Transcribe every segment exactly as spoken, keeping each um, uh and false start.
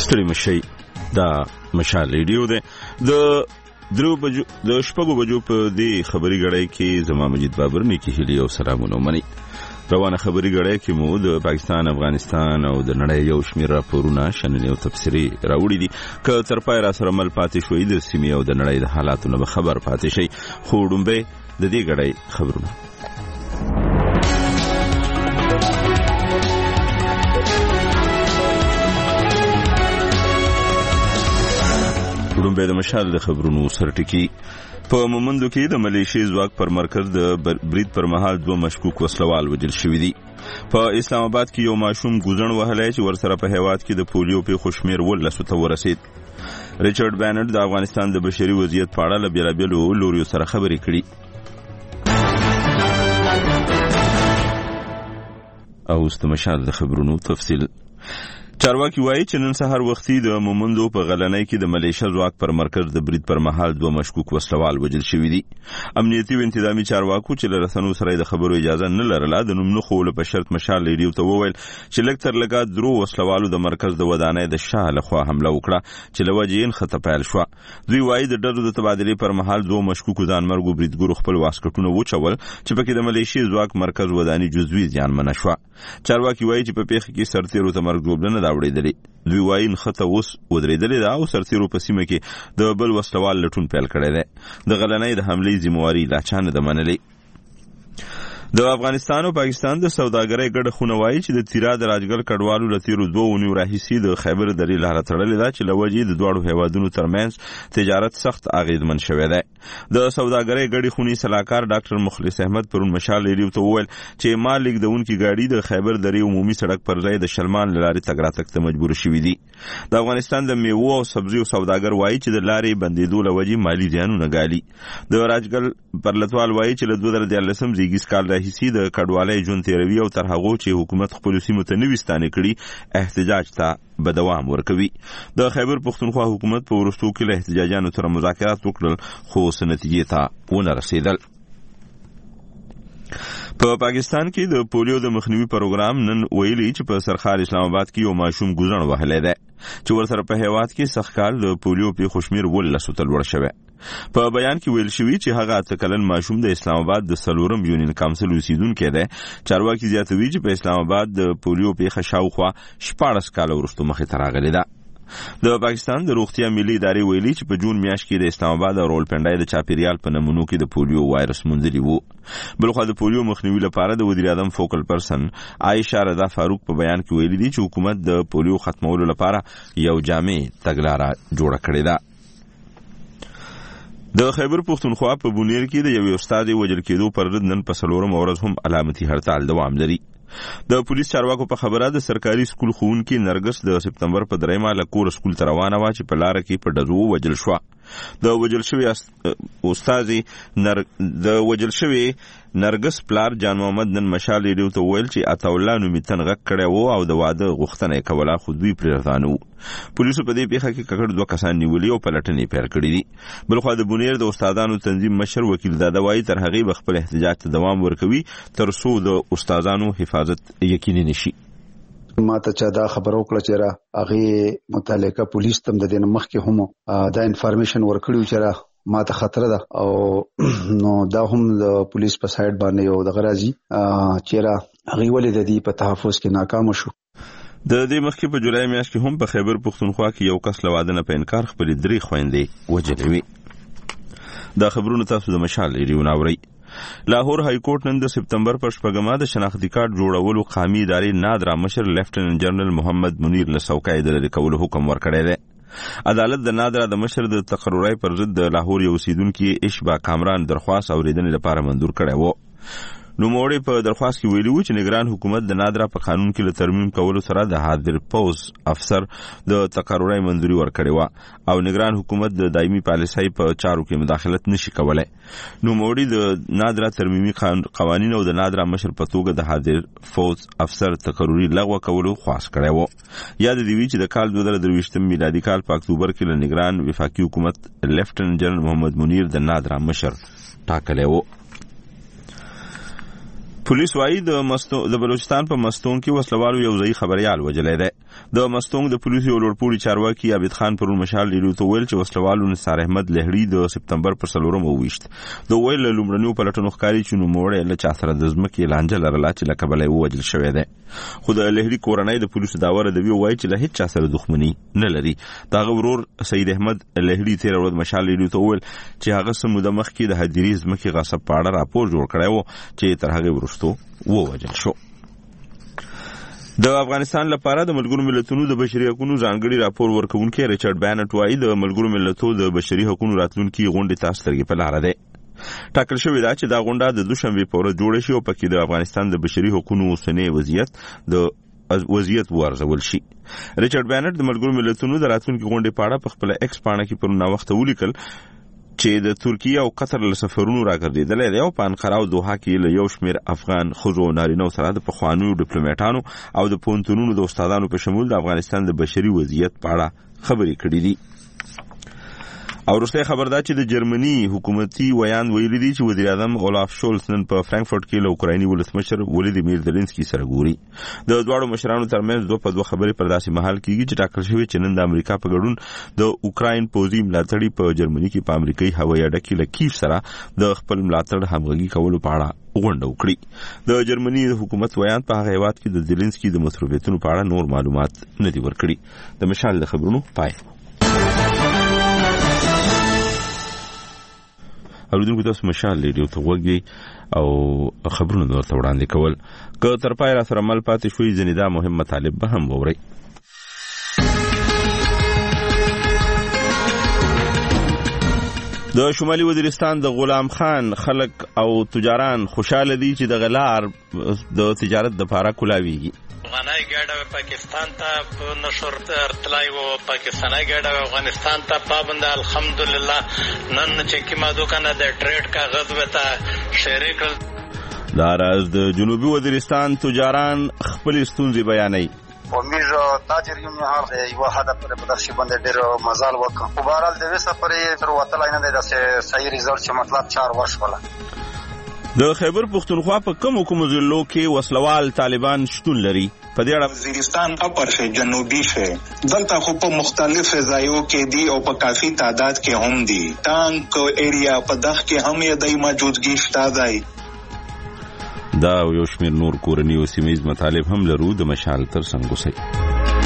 ستړي مشي دا مشال ریډیو ده د درو بجو د شپږو بجو په دې خبري غړای کې زما مجید بابر نیکی هلی او سلامونه مني. روانه خبري غړای کې مو د پاکستان، افغانستان او د نړۍ یو شمېر راپورونه شننې او تفسیري راوړي دي. که تر پای را سره مل پاتې شوي د سیمې او د نړۍ د حالاتو نه خبر پاتې شي، خو ډومبه د دې غړای خبرونه ډومبه د مشال د خبرونو سرټکی. په مومندو کې د ملیشي ځواک پر مرکز د برید پر مهال دوه مشکوک وسلوال وژل شوي دي. په اسلام آباد کې یو ماشوم ګوزن وهلی چې ورسره په هیواد کې د پولیو پیښو شمېر ولسو ته ورسید. ریچارډ بینر د افغانستان د بشري وضعیت په اړه له بېلابېلو لوریو سره خبرې کړي. او اوس د مشال د خبرونو تفصیل. چارواکي وایي چې نن سهار وختي د مومندو په غلنۍ کې د ملیشیا ځواک پر مرکز د برید پر مهال دوه مشکوک وسلوال وژل شوي دي. امنیتي او انتظامي چارواکو چې له رسنیو سره د خبرو اجازه نه لرله د نوم نه ښوولو په شرط مشال ریډیو ته وویل چې لږ تر لږه درو وسلوالو د مرکز د ودانۍ د شا لخوا حمله وکړه چې له وجې یې نښته پیل شوه. دوی وایي د ډلو د تبادلې پر مهال دوه مشکوکو ځانمرګو بریدګرو خپل واسکټونه وچول چې پکې د ملیشي ځواک مرکز ودانۍ جزوي زیانمنه شوه. چارواکي وایي چې په پیښه کې سرتیرو ته مرګ ژوبله نه راوړېدلې. دوی وایي نښته اوس ودرېدلې ده او سرتیرو په سیمه کې د بل وسلوال لټون پیل کړی دی. د غلنۍ د حملې ذمهواري لا چا نه ده منلې. د افغانستان او پاکستان د سوداګرۍ ګډه خونه وایي چې د تیرا د راجګل کډوالو له تیرو دوه اونیو راهیسې د خیبر درې لاره تړلې ده چې له وجې د دواړو هیوادونو ترمنځ تجارت سخت اغېزمن شوی دی. د سوداګرۍ ګډې خونې سلاکار ډاکټر مخلص احمد پرون مشال ریډیو ته وویل چې مال لیږدونکي ګاډي د خیبر درې عمومي سړک پر ځای د شلمان له لارې تګ راتګ ته مجبور شوي دي. د افغانستان د میوو او سبزیو سوداګر وایي چې د لارې بندېدو له وجې مالي زیانونه ګالي. د راجګل پرلتوال وایي چې له دوه زره دیارلسم زیږیز کال راهیسې د کډوالۍ ژوند تیروي او تر هغو چې حکومت خپلو سیمو ته نوي ستانې کړي احتجاج ته به دوام ورکوي. د خیبر پښتونخوا حکومت په وروستو کې له احتجاجانو سره مذاکرات وکړل خو څه نتیجې ته ونه رسېدل. په پاکستان کې د پولیو د مخنیوي پروګرام نن ویلي چې په سرخار اسلام آباد کې یو ماشوم ګوزن وهلی دی چې ورسره په هیواد کې سخت کال د پولیو پیښو شمېر ولسو ته لوړ شوی. په بیان کې ویل شوي چې هغه اته کلن ماشوم د اسلام آباد د څلورم یونین کونسل اوسیدونکی دی. چارواکي زیاتوي چې په اسلام آباد د پولیو پیښه شاوخوا شپاړس کاله وروسته مخې ته راغلې ده. د پاکستان د روغتیا ملي ادارې ویلي چې په جون میاشت کې د اسلام آباد او راولپنډۍ د چاپیریال په نمونو کې د پولیو وایرس موندلی وو. بلخوا د پولیو مخنیوي لپاره د وزیر اعظم فوکل پرسن عایشه رضا فاروق په بیان کې ویلي دي چې حکومت د پولیو ختمولو لپاره یو جامع تګلاره جوړه کړې ده. د خیبر پښتونخوا په بونیر کې د یوې استاد وژل کېدو پر ضد نن په څلورمه ورځ هم علامتي هړتال دوام لري. د پولیس چارواکو په خبره د سرکاري سکول ښوونکي نرګس د سپتمبر په دریمه له کوره سکول ته روانه وه چې په لاره کې په ډزو ووژل شوه. د وژل شوي استازي نر... د وژل شوي نرګس پلار جان محمد نن مشال ریډیو ته وویل چې عطاالله نومي تن غږ کړی و او د واده غوښتنه یې کوله خو دوی پرې رضا نه وو. پولیسو په دې پیښه کې ککړ دوه کسان نیولي او پلټنې پیل کړي دي. بلخوا د بونیر د استادانو تنظیم مشر وکیل داده وایي تر هغې به خپل احتجاج ته دوام ورکوي تر څو د استادانو حفاظت یقیني نشي. ما ته چا دا خبر وکړه چې را هغه متعلقه پولیس تم د دې مخکې هم دا انفارمیشن ورکړیو چې را ما ته خطر ده او نو دا هم د پولیس په سایډ باندې یو د غرازي چې را هغه ولې د دې په تحفظ کې ناکام شو. د دې مخکې په جولای میاشت کې هم په خیبر پښتونخوا کې یو کس له واده نه په انکار خپلې درې خویندې وژلې وې. دا خبرونه تاسو د مشال ریډیو نه اورئ. لاهور های کورټ نن د سپتمبر پر شپږمه د شناختي کارت جوړولو قامي ادارې نادرا مشر لیفټننټ جنرال محمد منیر له څوکۍ د لرې کولو حکم ورکړی دی. عدالت د نادرا د مشر د تقرری پر ضد د لاهور یو اوسیدونکي اشبا کامران درخواست اورېدنې لپاره منظور کړی و. نوموړي په درخواست کې ویلي و چې نگران حکومت د نادرا په قانون کې له ترمیم کولو سره د حاضر پوز افسر د تقرری منظوري ورکړې وه او نگران حکومت د دایمي پالیسۍ په چارو کې مداخلت نشي کولی. نوموړي د نادرا ترمیمي قوانین او د نادرا مشر په توګه د حاضر فوز افسر تقرری لغوه کولو خواست کړی و. یاد دې وي چې د کال دوه زره درویشتم میلادي کال په اکتوبر کې له نگران وفاقي حکومت لیفټننټ جنرال محمد منیر د نادرا مشر ټاکلی و. پولیس وايي د مستو د بلوچستان په مستون کې وسلوالو یو ځای خبريال وجلې ده. د مستونګ د پولیسو یو لوړپوړي چارواکي عابد خان پرون مشال ریډیو ته ویل چې وسلوالو نثار احمد لهړي د سپتمبر پر څلورمه وویشت. د ویل له لومړنیو پلټنو ښکاري چې نوموړی له چا سره د ځمکې لانجه لرله چې له کبله یې ووژل شوی دی. خو د لهړي کورنۍ د پولیسو دعوه ردوي او وایي چې له هېڅ چا سره دښمني نه لري. د هغه ورور سید احمد لهړي تېره ورځ مشال ریډیو ته وویل چې هغه څه موده مخکې د هدیرې ځمکې غصب په اړه راپور جوړ کړی و چې تر هغې وروستو ووژل شو. د افغانستان لپاره د ملګرو ملتونو د بشري حقوقو ځانګړي راپور ورکوونکی ریچارډ بانټ وایي د ملګرو ملتونو د بشري حقوقو راتلونکي غونډې ته سترګې په لاره دی. ټاکل شوې ده چې دا غونډه د دوشنبې په ورځ جوړه شي او پکې د افغانستان د بشري حقوقو اوسنی وضعیت د وضعیت وارزول شي. ریچارډ بانټ د ملګرو ملتونو د راتلونکي غونډې په اړه په خپل ایکس پاڼه کې پرون ناوخته ولیکل چې د ترکیه او قطر له سفرونو راګرځېدلی دی او په انقره او دوحه کې له یو شمېر افغان ښځو او نارینهو سره د پخوانیو ډیپلوماټانو او د پوهنتونونو د استادانو په شمول د افغانستان د بشري وضعیت په اړه خبرې کړې دي. او وروستی خبر دا چې د جرمني حکومتي ویان ویلي دي چې وزیر اعظم اولاف شولز نن په فرانکفورت کې له اوکرایني ولسمشر ولادیمیر زلنسکي سره ګوري. د دواړو مشرانو ترمنځ دوه په دوه خبرې پر داسې مهال کېږي چې ټاکل شوي چې نن د امریکا په ګډون د اوکراین پوځي ملاتړي په جرمني کې په امریکایي هوایي اډه کې له کیف سره د خپل ملاتړ همغږي کولو په اړه غونډه وکړي. د جرمني حکومت ویان په هغه هیواد کې د زلنسکي د مصروفیتونو په اړه نور معلومات نه دي ورکړي. د مشال د خبرونو پای. اوریدونکو تاسو مشال ریډیو ته غوږ او خبرونه درته وړاندې کول. که تر پای را سره مل پاتې شوي ځینې دا مهم مطالب به هم واورئ. د شمالي وزیرستان د غلام خان خلک او تجاران خوشاله دي چې د غلار د تجارت د پاره کولاویږي. افغانای ګاډه پاکستان ته په نشر ارتلای او پاکستانای ګاډه افغانستان ته پابند الحمدلله نن چې کیما دوکانه د ټریډ کاغذ وته شریک. دا راز د جنوبي وزیرستان تجاران خپل ستونزې بیانوي. ومیږ تاجر یم هر دی یو هدف پر په داسې باندې ډېر مزال وکړ. په بهرحال د وسه پرې تر وتلای نه دی داسې صحیح ریزلټ چې مطلب چار وشوله. د خیبر پختونخوا په کومو کومو ضلعو کې وسلوال طالبان شتون لري؟ په دې اړه وزیرستان اپر شه جنوبي شه دلته خو په مختلف ځایو کې دي او په کافي تعداد کې هم دي. ټانک ایریا په دغه کې هم یې د موجودګي شته دی. دا یو شمېر نور کورني او سیمه‌ییز مطالب هم لرو. د مشال تر څنګ اوسئ.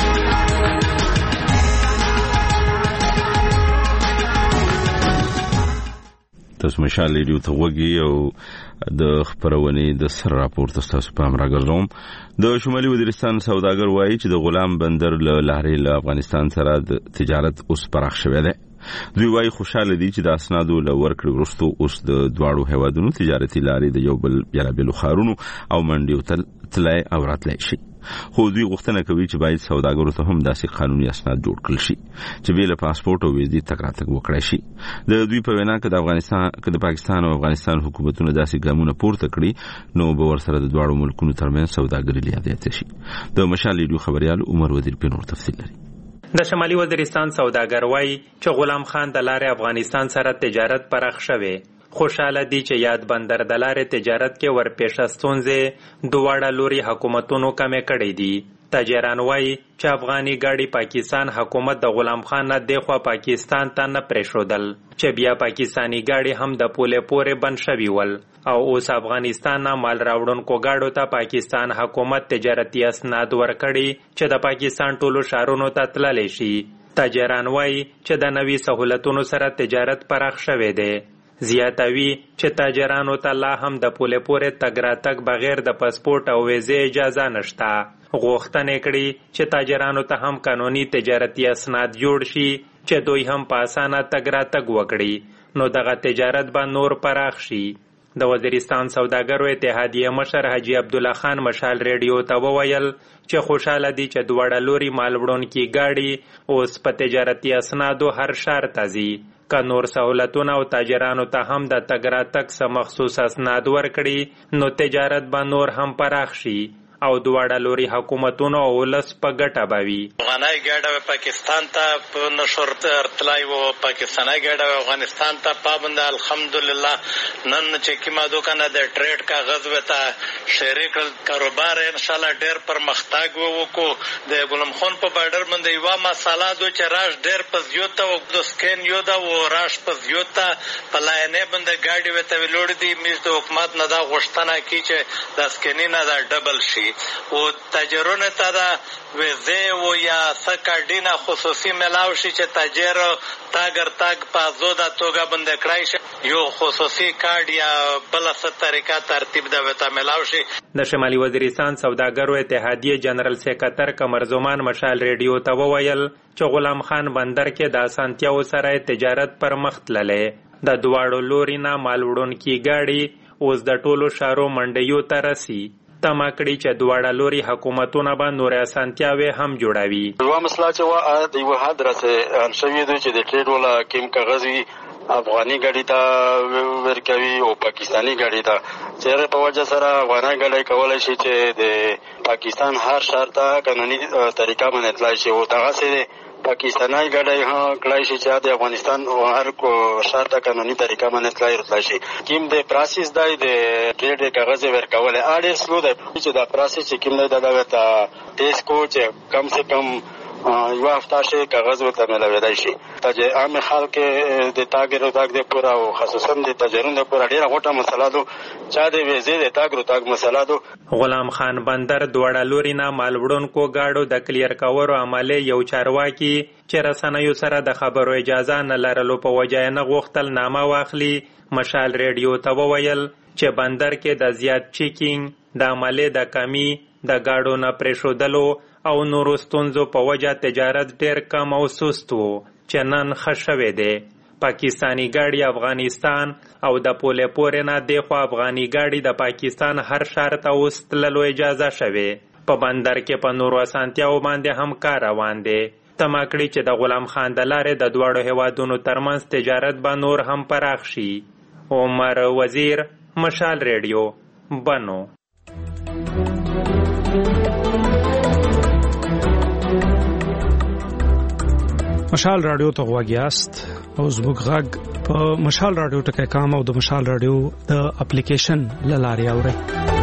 تاسو مشال ریډیو ته غوږی او د خبرونې د سر راپور تاسو په امر راګرځوم. د شمالي وزیرستان سوداګر وایي چې د غلام بندر له لارې له افغانستان سره د تجارت اوس پراخ شوی دی. دوی وایي خوشاله دي چې د اسنادو له ورکړې وروسته اوس د دواړو هیوادونو تجارتي لارې د یو بل بېلابېلو ښارونو او منډیو ته تللی او راتلی شي. خو دوی غوښتنه کوي چې باید سوداګرو ته هم داسې قانوني اسناد جوړ کړل شي چې بې له پاسپورټ او ویزې تګ راتګ وکړی شي. د دوی په وینا که د افغانستان که د پاکستان او افغانستان حکومتونه داسې ګامونه پورته کړي نو به ورسره د دواړو ملکونو ترمنځ سوداګري لا زیاته شي. د مشال ریډیو خبریال عمر وزیر په نور تفصیل لري. د شمالي وزیرستان سوداګر وایي چې غلام خان د لارې افغانستان سره تجارت پراخ شوی. خوشاله دي چې یاد بندر د لارې تجارت کې ورپېښه ستونزې دواړه لوري حکومتونو کمې کړې دي. تاجران وایي چې افغاني ګاډي پاکستان حکومت د غلام خان نه دخوا پاکستان ته نه پرېښودل چې بیا پاکستانی ګاډي هم د پولې پورې بند شوي ول او اوس افغانستان نه مال راوړونکو ګاډو ته پاکستان حکومت تجارتي اسناد ورکړي چې د پاکستان ټولو ښارونو ته تللی شي. تاجران وایي چې د نوي سهولتونو سره تجارت پراخ شوی دی. زیاتوي چې تاجرانو ته لا هم د پولې پورې تګ راتګ بغیر د پاسپورټ او ویزې اجازه نشته. غوښتنې کړي چې تاجرانو ته هم قانوني تجارتي اسناد جوړ شي چې دوی هم په اسانه تګ راتګ وکړي نو دغه تجارت به نور پراخ شي. د وزیرستان سوداګرو اتحادیه مشر حاجی عبدالله خان مشال ریډیو ته وویل چې خوشاله دي چې دواړه لوري مال وړونکي ګاډي اوس په تجارتي اسنادو هر ښار ته ځي. که نور سہولتونه او تاجرانو ته هم د تګ راتګ څه مخصوص اسناد ورکړي نو تجارت به نور هم پراخ شي او دواړه لوري حکومتونو او ولس په ګټه باوي. افغانای ګډه پاکستان ته په نشور ارتلای وو پاکستانای ګډه افغانستان ته پابند الحمدلله نن چې کیما دوکانه د ټریډ کاغذ وته شریک کاروبار ان شاء الله ډېر پرمختګ وکړو. د ګلم خان په بارډر باندې یو مساله دو چې راش ډېر په زیوت او د سکین یو دا و راش په زیوت په لاینه باندې ګاډي وته ویلوړ دي میز د حکومت نه دا غوښتنه کی چې د سکینینه دا ډبل شي او تاجرونه ته دا وزه و یا سکاډینا خصوصي ملاو شي چې تاجر تاګر تاګ په زوده توګه باندې کړای شي یو خصوصي کارت یا بل څه طریقه ترتیب دا وته ملاو شي. د شمالي وزیرستان سوداګرو اتحادیه جنرال سیکرټر قمرزمان مشال ریډیو ته وویل چې غلام خان بندر کې د اسانتیاو سره تجارت پر مخ تللې. د دواړو لوري نه مال وړونکي ګاډي اوس د ټولو ښارو منډیو ته رسي. تمه کړي چې دواړه لوري حکومتونه به نورې اسانتیاوې هم جوړوي. یوه مسله چې وه د یوه حد راسې حل شوې ده چې د ټریډ والا کیم کاغذ وي افغاني ګاډي ته ورکوي او پاکستاني ګاډي ته چې په وجه سره افغاني ګاډی کولی شي چې د پاکستان هر ښار ته قانوني طریقه باندې تللی شي او دغسې پاکستاني ګاډی هم کړای شي چې د افغانستان هر ښار ته قانوني طریقه باندې تللی راتلی شي. کوم د پروسس دی د ټریډ کاغذ ورکول اړ سلو دی چې دا پروسس چې کوم دی دا د ټیسټ کو چې کم سے کم یو هفته شي کاغذ ورته ملاویدای شي چې عام خلک د تاګ رو تاګ د پورا او خصوصا د تجارت د پورا ډیره غوټه مسله ده چا د ویزې د تاګ رو تاګ مسله ده. غلام خان بندر دواړه لوري نه مال وړونکو ګاډو د کلیر کولو عمله یو چارواکي چې رسنیو سره د خبرو اجازه نه لرلو په وجه نه غوښتل نامه واخلي مشال ریډیو ته وویل چې بندر کې د زیات چیکینګ د عمله د کمی د ګاډو نه پرېښودلو او نورو ستونزو په وجه تجارت ډېر کم او سست و چې نن ښه شوی دی. پاکستانی ګاډي افغانستان او د پولې پورې نه دېخوا افغاني ګاډي د پاکستان هر ښار ته اوس تللو اجازه شوې. په بندر کې په نورو اسانتیاو باندې هم کار روان دی. تمه کړي چې د غلام خان د لارې د دواړو هیوادونو ترمنځ تجارت به نور هم پراخ شي. عمر وزیر، مشال ریډیو، بنو. مشال رادیو ته غواګیاست او زموږ غږ په مشال رادیو ټکی کام او د مشال رادیو د اپلیکیشن لاري اوري.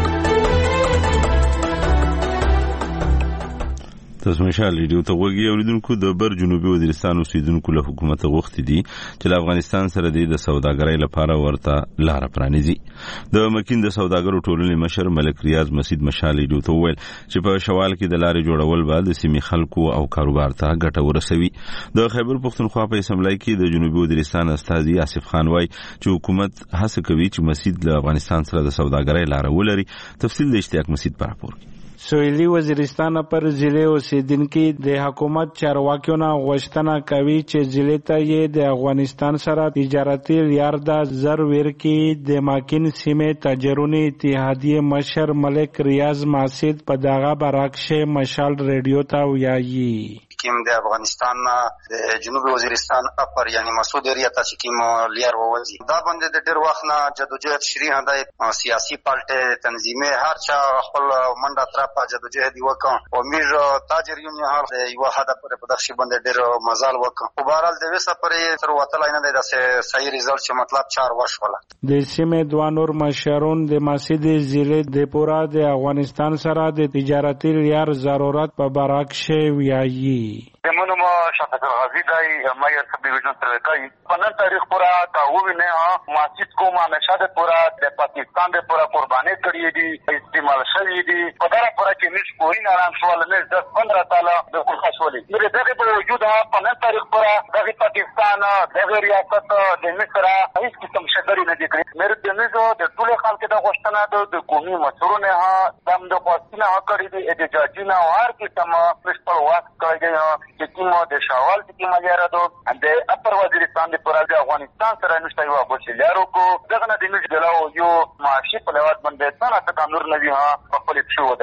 تاسو مشال ریډیو ته غوږی اوریدونکو د بر جنوبي وزیرستان اوسیدونکو له حکومت غوښتي دي چې له افغانستان سره د سوداګرۍ لپاره ورته لار پرانیزي. د مکین د سوداګرو ټولنې مشر ملک ریاض مسید مشال ریډیو ته وویل چې په شوال کې د لارې جوړول به د سیمې خلکو او کاروبار ته ګټه ورسوي. د خیبر پختونخوا په اسمبلی کې د جنوبي وزیرستان استاذ آصف خان وای چې حکومت هڅه کوي چې مسید له افغانستان سره د سوداګرۍ لار ولري. تفصیل د اشتیاق مسید پر راپور کې. سویلی وزیرستان پر ضلع اوسیدونکو د حکومت چارواکیو نه غوښتنه کوي چې ضلع ته یې د افغانستان سره تجارتي لار د زر ورکی د ماکین سیمې تاجرونو اتحادیه مشر ملک ریاض ماسید په دغه برعکس مشال ریډیو ته ویایي کیم د افغانستان د جنوبي وزیرستان اپر یعنی مسعود ایریا ته چې کیم لیر ووزي دا باندې د ډیر وخت نه جدوجہد شری هداي سیاسي پالټه تنظیمه هر چا خپل منډه تر په جدوجہد وکړ او میر تاجر یونین هر یو هدف پر پدخشي باندې ډیر مزال وکړ په بهرحال د وسه پر تر وتلای نه د صحیح ریزلټ چې مطلب چار وشوله د سیمې دوه نور مشرون د مسجد ضلع د پورا د افغانستان سره د تجارتي لار ضرورت په برعکس ویایي زمونږ ما شفقت غازی دی ما یې سب ډیویژن سره کوي په نن تاریخ پورا تاوی نه مسجد کوم نشاد پورا د پاکستان د پورا قرباني کړی دي استعمال شوی دي په دغه پورا کې نش کوی نه رام سوال نه د پندرہ تعالی د خوشحالي مې دغه په وجود په نن تاریخ پورا د پاکستان د ریاست د مصر هیڅ قسم شګری نه دي کړی مې د نزو د ټول خلک د غوښتنه د قومي مسورونه ها دم د پاکستان کړی دي د جاجینا هر قسم مشپړ واک کوي چې کومه د شوال چې کومه لاره ده د اپر وزیرستان د پورا د افغانستان سره نشته یو ابوچ لارو کو دغه نه د نش دلاو یو معاشي په لواد باندې څنګه تکامل نوي ها په خپل څو وداري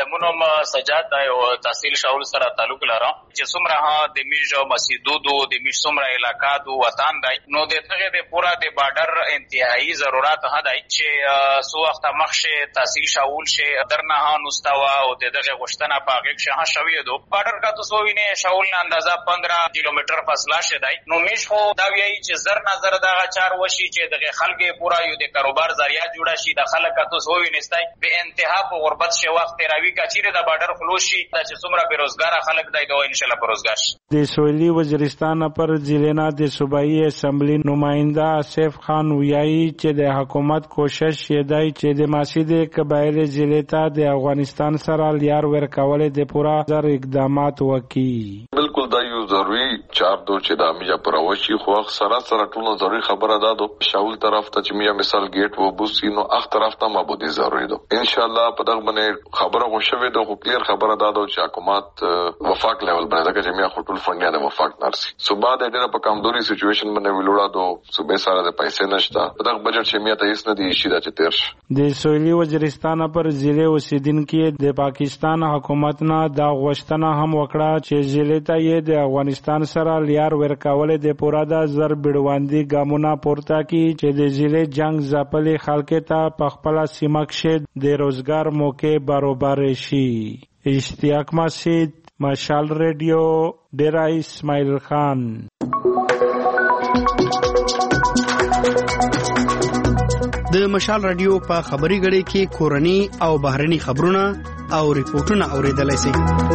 مونم سجاد دا او تحصیل شاول سره تعلق لرم چې څومره ها د میج مسجدو د میج څومره علاقہ دو وطن دی نو د تغه د پورا د بارډر انتهایی ضرورت هدا چې سو وخت مخشه تحصیل شاول شه درنه ها نستوا او دغه غشتنه پاګه شه شوی دو بارډر کا تو سو وینه شاول نه اندازا پندرہ کیلومتر فاصله شه دی نو میش خو دا وی چې زر نظر دغه چار وشي چې دغه خلګي پورا یو د کاروبار ذریعہ جوړه شي د خلک کا تو سو وینستای به انتها په غربت شه وخت راوي کا چیرې د بارډر خلوشي چې څومره بیروزګار خلک دی دوه ان شاء الله بیروزګار شي د سویلی وزیرستان پر ضلع د صوبایي اسمبلی نماینده آصف خان ویایي چې د حکومت کوشش دی چې د ماسید قبایل ضلع ته د افغانستان سره لیار ورکول د پورا زر اقدامات وکي بالکل دا یو ضروري چار دو چې د امیا پروشي خو سره سره ټول ضروري خبره ده دو شاول طرف ته چې میا مثال گیټ و بوسي نو اخ طرف ته مابودي ضروري ده ان شاء الله په دغه باندې خبره غوښوي ده خو کلیر خبره ده دو چې حکومت وفاق لیول باندې چې میا خپل فنډ نه وفاق نرسي صوبا د دې په کمزوري سچويشن باندې ویلوړه دو صوبې سره د پیسې نشته دغه بجټ چې میا ته هیڅ نه دی شي دا چې تیر شي د سویلی وزیرستان پر ضلع اوسیدونکو د پاکستان حکومت نه دا غوښتنه هم وکړه چې ضلع ته یې د افغانستان سره لیار ورکول د پورا د زر بډواندي ګامونه پورته کی چې د ضلع جنگ ځپلې خلک ته په خپل سیمه کې د روزګار موقع برابر شي اشتیاق مسجد مشال ریډیو ډیرا اسماعیل خان د مشال رادیو په خبري غړي کې کورني او بهرني خبرونه او ریپورتونه اوریدلای شئ.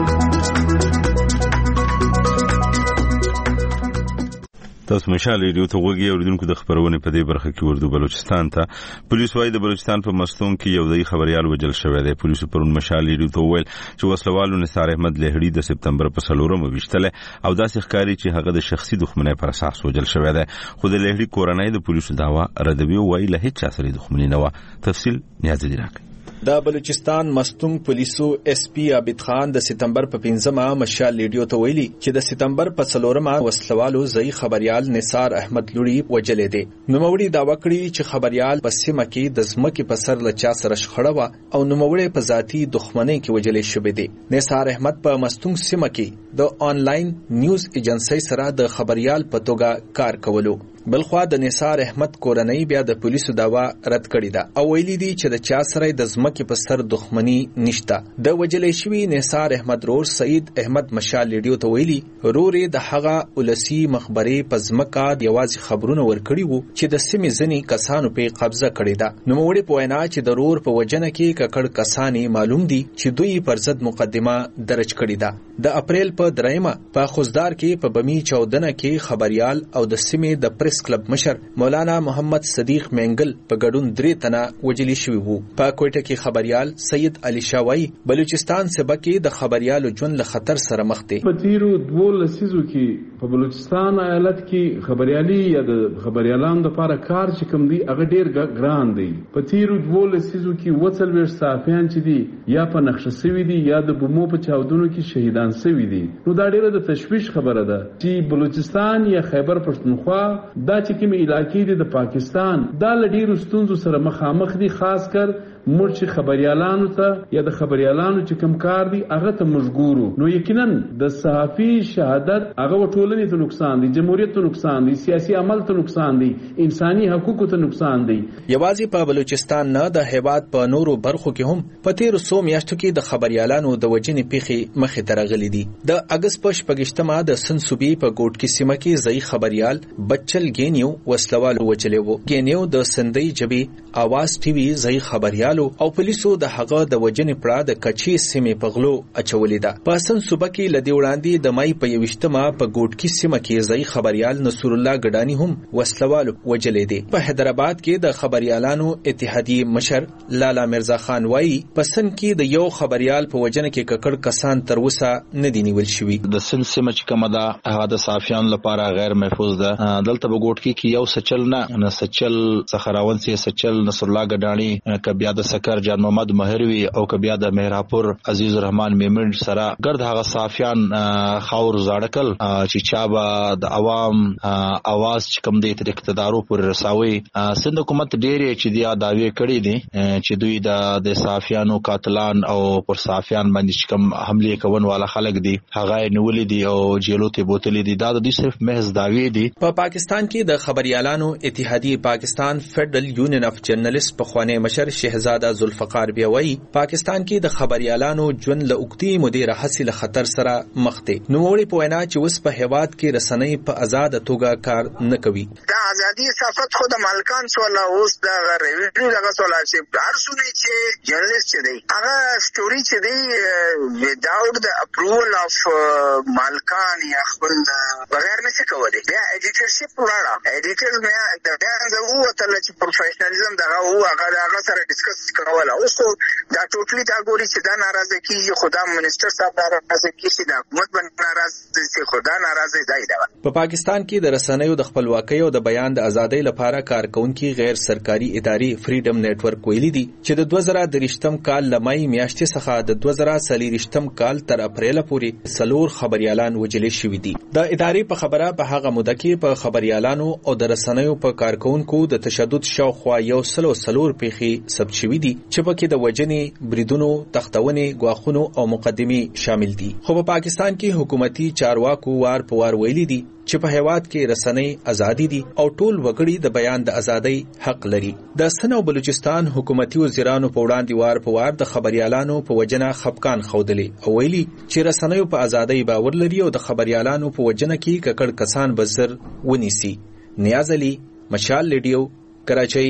تاسو مشال ریډیو ته وګورئ اوریدونکو د خبرونه په دې برخه کې اردو بلوچستان ته پولیس وايي د بلوچستان په مستون کې یو ځای خبريال وجل شوی دی. پولیسو پرون مشال ریډیو ته وویل چې وسلوالو نثار احمد لهړي د سپتمبر په څلورمه وشتله او داسې ښکاري چې هغه د شخصي دښمنۍ پر اساس وجل شوی دی. خو د لهړي کورنۍ د پولیسو دعوا ردوي او ویل هیڅ چا سره دښمنۍ نه و. تفصیل نیاز دی راکړي. د بلوچستان مستونګ پولیسو اس پی عابد خان د سپتمبر په پنځمه مشال ریډیو ته ویلي چې د سپتمبر په څلورمه وسلوالو ځای خبريال نثار احمد لوړي وجلې دي. نوموړي داوا کړی چې خبريال په سیمه کې د ځمکې په سر له چا سره شخړه و او نوموړي په ذاتی دښمنۍ کې وجلې شوې دي. نثار احمد په مستونګ سیمه کې د آنلاین نیوز ایجنسی سره د خبريال په توګه کار کولو. بلخوا د نثار احمد کورنۍ بیا د پولیسو داوا رد کړی ده او ویلي دي چې د چا سره د ځمکې په سر دښمنی نشته. د وجلې شوی نثار احمد رور سعید احمد مشال ریډیو ته ویلي رورې د هغه ولسی مخبرې په ځمکه د یوازې خبرونه ورکړي وو چې د سیمې ځنی کسانو په قبضه کړی ده. نوموړي په وینا چې د رور په وجنه کې ککړ کسانی معلوم دي چې دوی پر ضد مقدمه درج کړی ده. د اپریل په دریمه په خوزدار کې په بمی چودنه کې خبريال او د سیمې د پریس کلب مشر مولانا محمد صدیق مینګل په ګډون درې تنه وجلی شوی وو. په کوټه کې خبريال سید علي شاوی بلوچستان صوبه کې د خبريالو ژوند له خطر سره مخ دي. په تیرو دوه لسیزو کې په بلوچستان ایالت کې خبريالي یا د خبريالانو لپاره کار چې کوم دی هغه ډیر ګران دی. په تیرو دوه لسیزو کې وڅل ور صحافیان چې دي یا په نقشه سوي دي یا د بومو په چاودنو کې شهیدان سوي دي. نو دا ډیره د تشویش خبره ده چې بلوچستان یا خیبر پښتونخوا دا چې کوم علاقې دي د پاکستان دا لډیرو ستونزو سره مخامخ دي، خاص کر مرچ خبريالانو ته یا د خبريالانو چې کوم کار دي هغه ته مشغورو. نو یقینا د صحافي شهادت هغه ټولنې ته نقصان دي، جمهوریت ته نقصان دي، سیاسي عمل ته نقصان دي، انساني حقوقو ته نقصان دي. یوازې په بلوچستان نه د هیواد په نورو برخو کې هم په تیر څو میاشتو کې د خبريالانو د وجنې پیخي مخې ته راغلي دي. د اگست په شپږشتمه د سنسوبي په ګوټ کې سیمه کې ځای خبريال بچل ګینیو وسلوال وچلې وو. ګینیو د سندۍ جبي आवाज ټي وي ځای خبريال او پولیسو د هغه د وجنې پړه د کچي سیمې په غلو اچولې ده. په سنسوبه کې لدی وړاندې د مای په یوشتمه په ګوټ کې سیمه کې ځای خبريال نصر الله ګډانی هم وسلوال وجلې دي. په حیدرآباد کې د خبريالانو اتحادیه مشر لالا مرزا خان وایي په سن کې د یو خبريال په وجنه کې ککړ کسان تر اوسه نه دي نیول شوی. د سن سیمه چې کومه ده هغه د صحافیانو لپاره غیر محفوظ ده. دلته په ګوټ کې کې یو سچل نه نه سچل صخراون سي سچل نصر الله ګډاڼي کبیا د سکر جان محمد مهروي او کبیا د مهراپور عزیز الرحمن میمن سره ګرد هغه صافیان خاور زاړکل چې چابا د عوام اواز کوم د اقتدارو پر رساوي سند حکومت ډېر چې دی داوی کړی دي چې دوی د صافیانو قاتلان او پر صافیان باندې کوم حمله کوون والا خلک دي هغه نیولې دي او جیلو ته بوتلې دي دا د دې صرف محض داوی دي. په پاکستان کې د خبريالانو اتحادیه پاکستان فیډرل یونین اف جرنالست په خوانه مشر شهزاده ذوالفقار بیاوی پاکستان کې د خبريالانو ژوند له اوکتي مدیره حاصل خطر سره مخ دي. نو وړي په وینا چې اوس په هواد کې رسنۍ په آزاد توګه کار نه کوي. دا ازادي صفت خود مالکان سواله اوس دا ریویو دغه سواله چې هر څونه چې جرنالست چې دی هغه سټوري چې دی without the approval of مالکان یا خپل بغیر نشي کولای. بیا ایډیټرشپ ولاړه ایډیټر مې د دا وو تل چې پروفیشنالیزم دغه وو هغه هغه سره ډیسکس کول اوس دا ټوټلی دا ګوري چې دا ناراضه کیږي خدا منسٹر صاحب ناراضه کیږي دا حکومت باندې ناراضه چې خدا ناراضه دی دا. په پاکستان کې د رسنیو د خپلواکۍ او د بیان د ازادۍ لپاره کارکونکي غیر سرکاري ادارې فریډم نېټورک ویلي دي چې د دوه زره درشتم کال لمای میاشتې څخه د دوه زره څلورشتم کال تر اپریل پورې څلور خبريالان وجلې شوې دي. د ادارې په خبره په هغه موده کې په خبريالانو او د رسنیو په کارکونکو د تشدد شاوخوا یو سلو سلور پیخي ثبت شوې دي چې پکې د وجنې بریدونو تختونې غواخونو او مقدمي شامل دي. خو په پاکستان کې حکومتي چارواکو وار په وار ویلي دي چې په هیواد کې رسنۍ ازادي دي او ټول وګړي د بیان د ازادۍ حق لري. د سن او بلوچستان حکومتي وزیرانو په وړاندې وار په وار د خبريالانو په وجنه خپکان خودلې او ویلي چې رسنیو په ازادۍ باور لري او د خبريالانو په وجنه کې ککړ کسان بزر ونیسي. نیاز علي، مشال ریډیو، کراچۍ.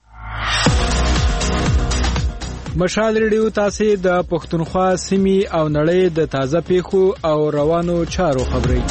مشال ریډیو تاسو د پښتونخوا سیمې او نړۍ د تازه پیښو او روانو چارو خبري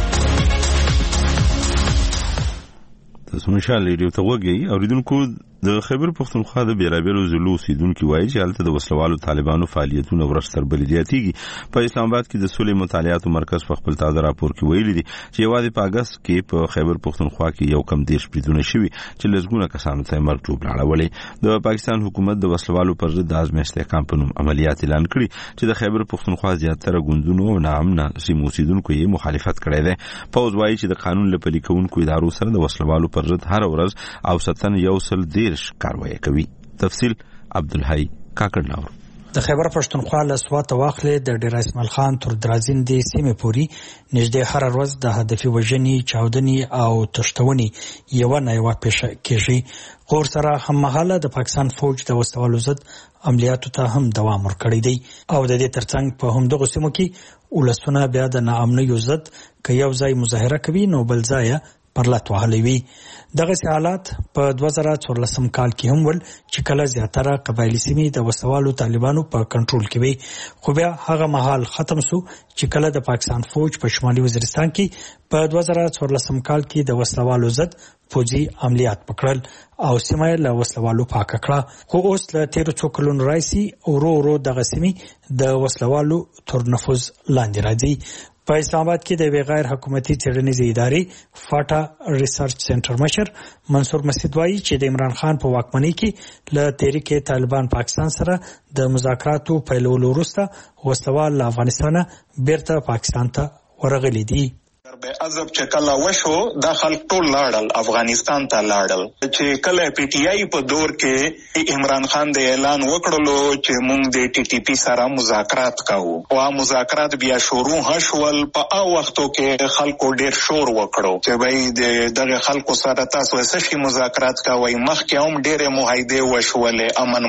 تاسو مشال ریډیو ته وګورئ. اوریدونکو د خیبر پښتونخوا د بیرابیرو ضلعو اوسیدونکو وایي چې هلته د وسلوالو طالبانو فعالیتونه ورستر بلدیاتیږي. په اسلام آباد کې د سولې مطالعاتو مرکز په خپل تازه راپور کې ویلي دي چې یوازې په اگست کې په خیبر پښتونخوا کې یو کم دیش بریدونه شوي چې لږونه کسانو ته مرګ ټوپ لاړولې. د پاکستان حکومت د وسلوالو پر ضد د ازمایښت استحکام په نوم عملیات اعلان کړي چې د خیبر پښتونخوا زیاتره ګوندونو او ناامنه سیمو اوسیدونکو یې مخالفت کړی دی. پوز وایي چې د قانون له پلي کوونکو ادارو سره د وسلوالو پر ضد هر ورځ اوسطاً یو سل دیرش کاروایی کوي. تفصیل عبدالحی کاکړناور. د خیبر پښتونخوا له سواته واخلې د ډیر اسماعیل خان تر درازین د سیمې پوري نږدې هر ورځ د هدفي وژنې، چاودنې او تښتونې یو نه یو پیښه کیږي. خور سره هم مهاله د پاکستان فوج د وسوالو ضد عملیاتو ته هم دوام ورکړی دی او د دې ترڅنګ په همدغه سیمو کې ولسونه بیا د ناامنیو ضد که یو ځای مظاهره کوي نو بل ځای پرلط وهلی وي. دغه حالات په دوه زره څوارلسم کال کې هم ول چې کله زیاتره قبایلی سیمې د وسوالو طالبانو په کنټرول کې وي، خو بیا هغه مهال ختم شو چې کله د پاکستان فوج په شمالي وزیرستان کې په دوه زره څوارلسم کال کې د وسلوالو ضد فوجي عملیات پکړل او سیمه له وسلوالو پاک کړه. خو اوس له تیر څو کلونو راځي ورو ورو دغه سیمې د وسلوالو تر نفوذ لاندې راځي. په اسلام آباد کې د غیر حکومتي څېړنیزې ادارې فاټا ریسرچ سنټر مشر منصور مسعود وایي چې د عمران خان په واکمنۍ کې له تحریک طالبان پاکستان سره د مذاکراتو پیلولو وروسته وسلوال له افغانستانه بیرته پاکستان ته ورغلي دي. به عذاب چې کله وشو د خلک ټول لاړل افغانستان ته لاړل چې کله پی ټی آی په دور کې عمران خان د اعلان وکړلو چې موږ د ټي ټي پی سره مذاکرات کوو او مذاکرات بیا شروع هشول. په هغه وختو کې خلکو ډیر شور وکړو چې وای دغه خلکو سره تاسو څه مذاکرات کوئ. مخکې هم ډیره معاهده وشولې، امن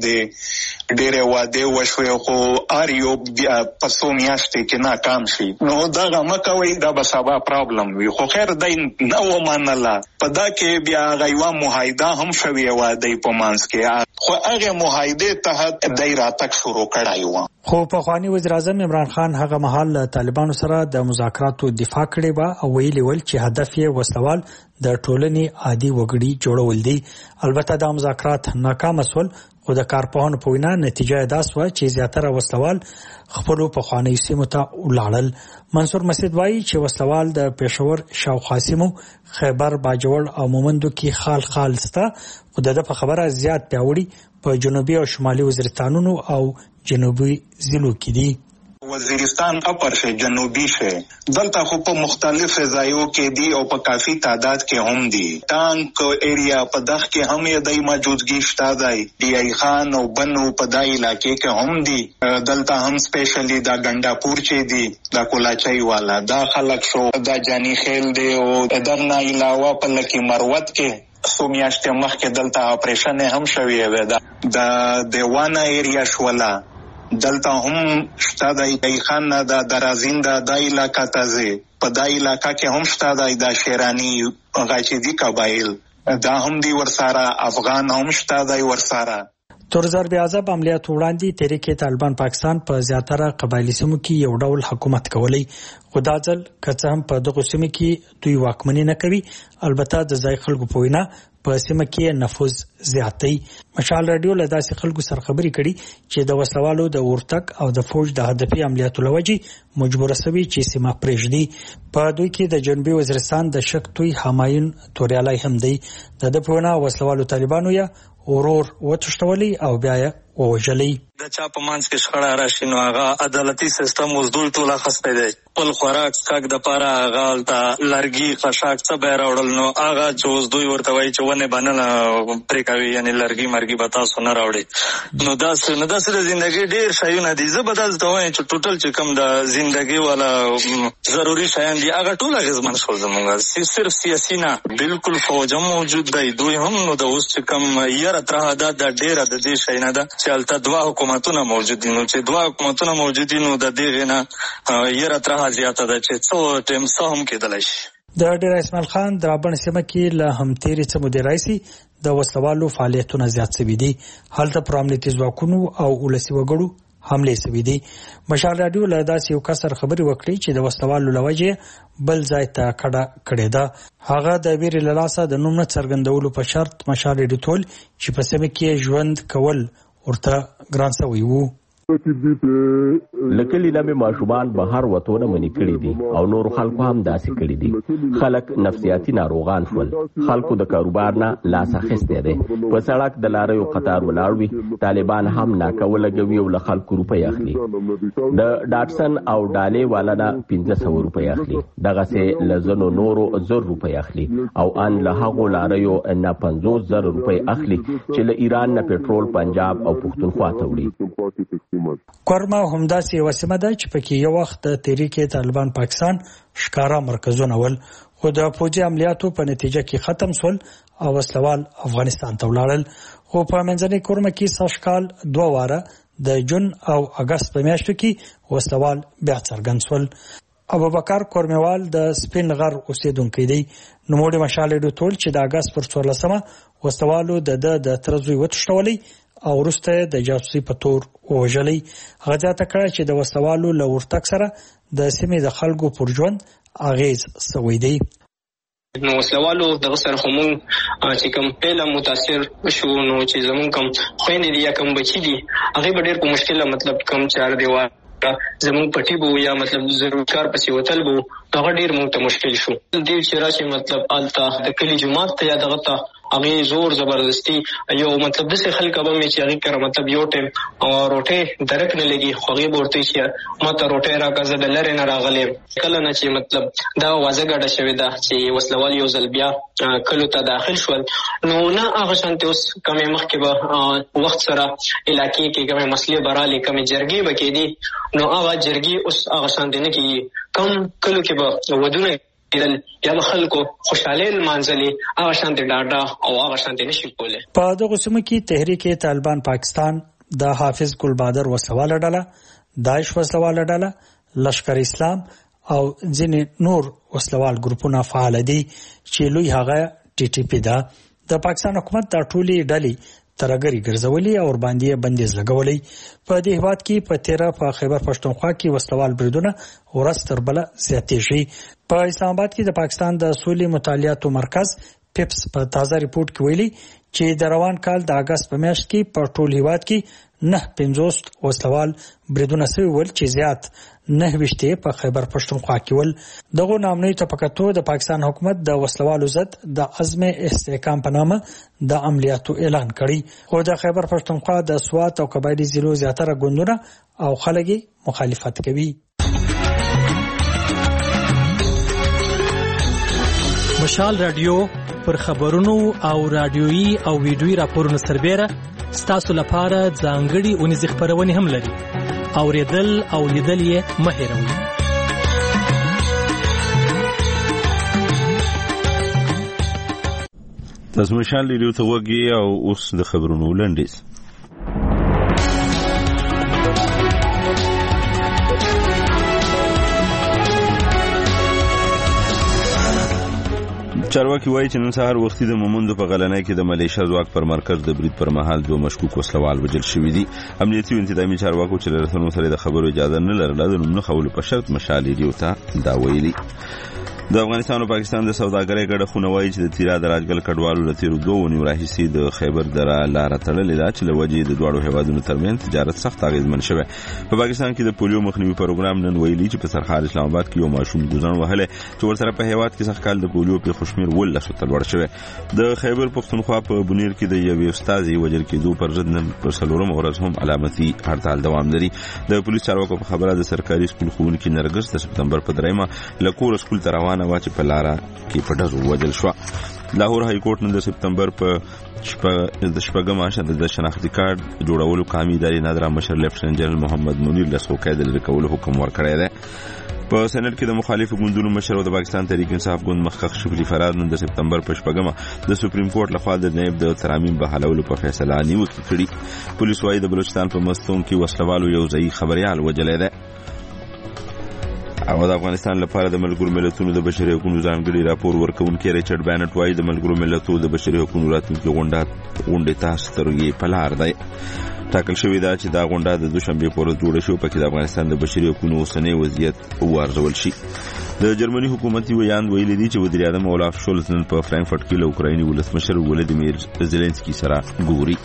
معاهده ډیره واده وشوي، خو اریو بیا په څو میاشتې کې ناکام شي. نو دغه مکوي دا بس سبا پرابلم وی. خو خیر دای نو منله په دا کې بیا غیوا معاهده هم شوی و د په مانس کې، خو هغه معاهده ته دای راتک شروع کړای و. خو پخوانی وزیر اعظم عمران خان هغه مهال طالبانو سره د مذاکراتو دفاع کړې و او ویلي ول چې هدف یې وسوال د ټولنې عادي وګړي جوړول دي. البته دا مذاکرات ناکام شول خو د کارپوهانو په وینا نتیجه دا سوه چې زیاتره وسوال خپلو پخوانیو سیمو ته ولاړل. منصور مسعود وایي چې وسوال د پېښور شاوخوا سیمو خیبر باجوړ او مومندو کې خال خال سته خو د په خبره زیات پیاوړي په جنوبي او شمالي وزیرستانونو او جنوبي ضلعو کې دي. وزیرستان اپر شه جنوبی شه دلته خو په مختلف ځایو کې دي او په کافي تعداد کې هم دي. ټانک ایریا په دغه کې هم یې د موجودګي شته دی. ډي آی خان او بنو په دای علاقې کې هم دي. دلته هم سپیشلی دا ګنډاپور چې دي دا کولاچای والا دا خلک شو دا جانی خیل دی او درنه علاوه په لکی مروت کې سو میاشتې مخکې دلته اپریشن هم شوی و. دا د دیوانه ایریا شولا دلته هم شته د خان د درازین د د علاقې تازه په د علاقې کې هم شته د شیرانی غاچيدي قبایل دا هم دی ورساره افغان هم شته د ورساره. تر ضرب عذاب عملیات وړاندې تحریک طالبان پاکستان په پا زیاتره قبایلی سیمو کې یو ډول حکومت کولی خو دا ځل که څه هم په دغو سیمو کې دوی واکمني نه کوي. البته د ځای خلکو په وینا په سیمه کې نفوذ زیات دی. مشال رادیو له داسې خلکو سره خبرې کړي چې د وسوالو د ورتک او د فوج د هدفي عملیاتو لوجې مجبور شوي چې سیمه پرېږدي. په دوی کې د جنوبي وزیرستان د شکتوی همایون توریالای هم دی. د د په وینا وسوالو طالبانو یا ورور وتښتولي او بیا یې ووژلي. د چا په منځ کې شخړه راشي نو هغه عدالتي سیستم اوس دوی ټول اخیستی دی. خپل خوراک څښاک دپاره هغه هلته لرګي خشاک څه به یې راوړل نو هغه چې اوس دوی ورته وایي چې ونې به نه پرې کوي یعنې لرګي مرګي به تاسو نه راوړي نو داسې نو داسې د زندګۍ ډېر شیونه دي. زه به داسې ته وایم چې ټوټل چې کوم د زندګۍ والا ضروري شیان دي هغه ټول اغېزمن شول زموږ. صرف سیاسي نه بلکل فوج هم موجود دی دوی هم نو د اوس چې کوم یره ترهه دا د ډېره د دې شی نه ده چې هلته دوه حکومتونه موجود دي نو چې دوه حکومتونه موجود دي نو د دغې نه یره ترهه زیاته ده چې څو ټیم څه هم کېدلی شي. د ډیر اسماعیل خان د رابڼ سیمه کې له همتېرې څه مودې راهیسې د وسلوالو فعالیتونه زیات شوي دي. هلته پر امنیتي ځواکونو او ولسي وګړو حملې شوي دي. مشال راډیو له داسې یو کس سره خبرې وکړې چې د وسلوالو له وجې بل ځای ته کډه کړې ده. هغه د ویرې له لاسه د نوم نه څرګندولو په شرط مشال راډیو ټول چې په سیمه کې ژوند کول ورته ګران شوی وو. لکلی لمه ماشومان بهر وتونه منی کړی دي او نور خلکو هم داسې کړی دي. خلک نفسیاتي ناروغان شول. خلکو د کاروبار نه لاس اخیستی دی. په سړک د لاریو قطار ولاړ وي. طالبان هم ناکه ولګوي او له خلکو روپۍ اخلي. د ډاټسن او ډالې والا نه پنځه سوه روپۍ اخلي. دغسې له ځینو نورو زر روپۍ اخلي او ان له هغو لاریو نه پنځوس زره روپۍ اخلي چې له ایران نه پټرول پنجاب او پښتونخوا ته وړي. کورما همداسې یوه سیمه ده چې پکې یو وخت د تحریک طالبان پاکستان ښکاره مرکزونه ول خو د پوځي عملیاتو په نتیجه کې ختم شول او وسلوال افغانستان ته ولاړل. خو په منځنۍ کورما کې سږ کال دوه واره د جون او اګست په میاشتو کې وسلوال بیا څرګند شول. ابوبکر کورمیوال د سپین غر اوسیدونکی دی. نوموړي مشال راډیو ټول چې د اګست پر څوارلسمه وسلوالو د ده د تره زوی وتښتولی او وروسته د جاسوسي په تور ووژلی. هغه زیاته کړه چې د وسلوالو له ورتګ سره د سیمې د خلکو پر ژوند اغېز شوی دی. نو وسلوالو دغه سره خو مونږ چې کوم پیله متاثر شو نو چې زمونږ کوم خویندې دي یا کوم بچي دي هغې به ډېر په مشکله مطلب کوم چار دیوار زمونږ پټي به یا مطلب ضروري کار پسې وتل به هغه ډېر مونږ ته مشکل شو. دې چې راشي مطلب هلته د کلي جومات ته یا دغه ته هغې زور زبردستي یو مطلب داسې خلک به مې چې هغې کره مطلب یو ټایم روټۍ درک نه لګي خو هغې به ورته چې ما ته روټۍ راکړه زه د لرې نه راغلی یم. کله نه چې مطلب دا واضح ګډه شوې ده چې وسلوال یو ځل بیا کلو ته داخل شول نو نه هغه شانتې اوس کمې مخکې به وخت سره علاقې کې کمې مسلې به رالې کمې جرګې به کېدې نو هغه جرګې اوس هغه شانتې نه کېږي. کم کلو کې به ودونه یا به خلکو خوشحالۍ لمانځلې هغه شانتې ډاډه او هغه شانتې نشي کولی. په دغو سیمو کې تحریک طالبان پاکستان د حافظ ګل بادر وسلواله ډله داعش وسلواله ډله لشکر اسلام او ځینې نور وسلوال ګروپونه فعال دي چې لوی هغه ټي ټي پي ده. د پاکستان حکومت دا ټولې ډلې ترګری ګرځولي او باندې بندیز لګولي. په دې هیواد کې په تیرا په خیبر پښتونخوا کې وسلوال بریدونه ورځ تر بله زیاتېږي. په اسلام آباد کې د پاکستان د سولې مطالعاتو مرکز پیپس په تازه ریپورت کې ویلي چې د روان کال د اگست په میاشت کې په ټول هیواد کې نه پنځوس وسلوال بریدونه شوي ول چې زیات نه وشته په خیبر پښتونخوا کې ول. دغه نامنوي تفکتو د پاکستان حکومت د وسلوالو ضد د عزم استحکام په نامه د عملیاتو اعلان کړی، خو د خیبر پښتونخوا د سوات او قبایلی ضلعو زیاتره ګوندونه او خلک مخالفت کوي. مشال رادیو پر خبرونو او رادیويي او ویډیويي راپورونو سربېره ستاسو لپاره ځانګړي اونیزې خپرونې هم لري. اوریدل او لیدل یې مه هېروئ. تاسو مشال رادیو ته وګورئ او اوس د خبرونو لنډیز. چارواکي وایي چې نن سهار وختي د مومندو په غلنۍ کې د ملیشیا ځواک پر مرکز د برید پر مهال دوه مشکوک وسلوال وژل شوي دي. امنیتي او انتظامي چارواکو چې له رسنیو سره د خبرو اجازه نه لرله د نوم نه ښودلو په شرط مشال رادیو ته دا ویلي. د افغانستان او پاکستان د سوداګرۍ ګډه خونه وایي چې د تیرا د راجګل کډوالو له تیرو دوه اونیو راهیسې د خیبر دره لاره تړلې ده چې له وجې د دواړو هیوادونو ترمنځ تجارت سخت اغېزمن شوی. په پاکستان کې د پولیو مخنیوي پروګرام نن ویلي چې په سرحال اسلام آباد کې یو ماشوم ګوزن وهلی چې ورسره په هیواد کې سږ کال د پولیو پیښو شمېر اوولسو ته لوړ شوی. د خیبر پښتونخوا په بونیر کې د یوې استازي وژل کېدو پر ضد نن پر څلورمه ورځ هم علامتي هړتال دوام لري. د پولیس چارواکو په خبره د سرکاري سکول ښوونکي نرګس د سپتمبر په دریمه له کوره سکول ته روانه وه چې په لاره کې په ډزو وژل شوه. لاهور های کورټ نن د سپتمبر په د شپږمه شنبه د شناختي کارت جوړولو قومي ادارې نادره مشر لیفټننټ جنرال محمد منیر له څوکۍ د لرې کولو حکم ورکړی دی. په سېنات کې د مخالفو ګوندونو مشر او د پاکستان تحریک انصاف ګوند مخکښ شکري فرار نن د سپتمبر په شپږمه د سپریم کورټ لخوا د نایب د ترامیم بحالولو په فیصله نیوکه کړې. پولیس وايي د بلوچستان په مستون کې وسلوالو یو ځایي خبريال وژلی دی. او د افغانستان لپاره د ملګرو ملتونو د بشري حقوقو ځانګړي راپور ورکوونکی ریچارډ بانټ وايي د ملګرو ملتونو د بشري حقوقو راتلونکي غونډه غونډې ته سترګې په لار دی. ټاکل شوې ده چې دا غونډه د دوشنبې په ورځ جوړه شي او پکې د افغانستان د بشري حقوقو اوسنی وضعیت وارزول شي. د جرمني حکومتي ویاند ویلي دي چې وزیر اعظم اولاف شولز نن په فرانکفورت کې له اوکرایني ولسمشر ولادیمیر زيلنسکي سره ګوري.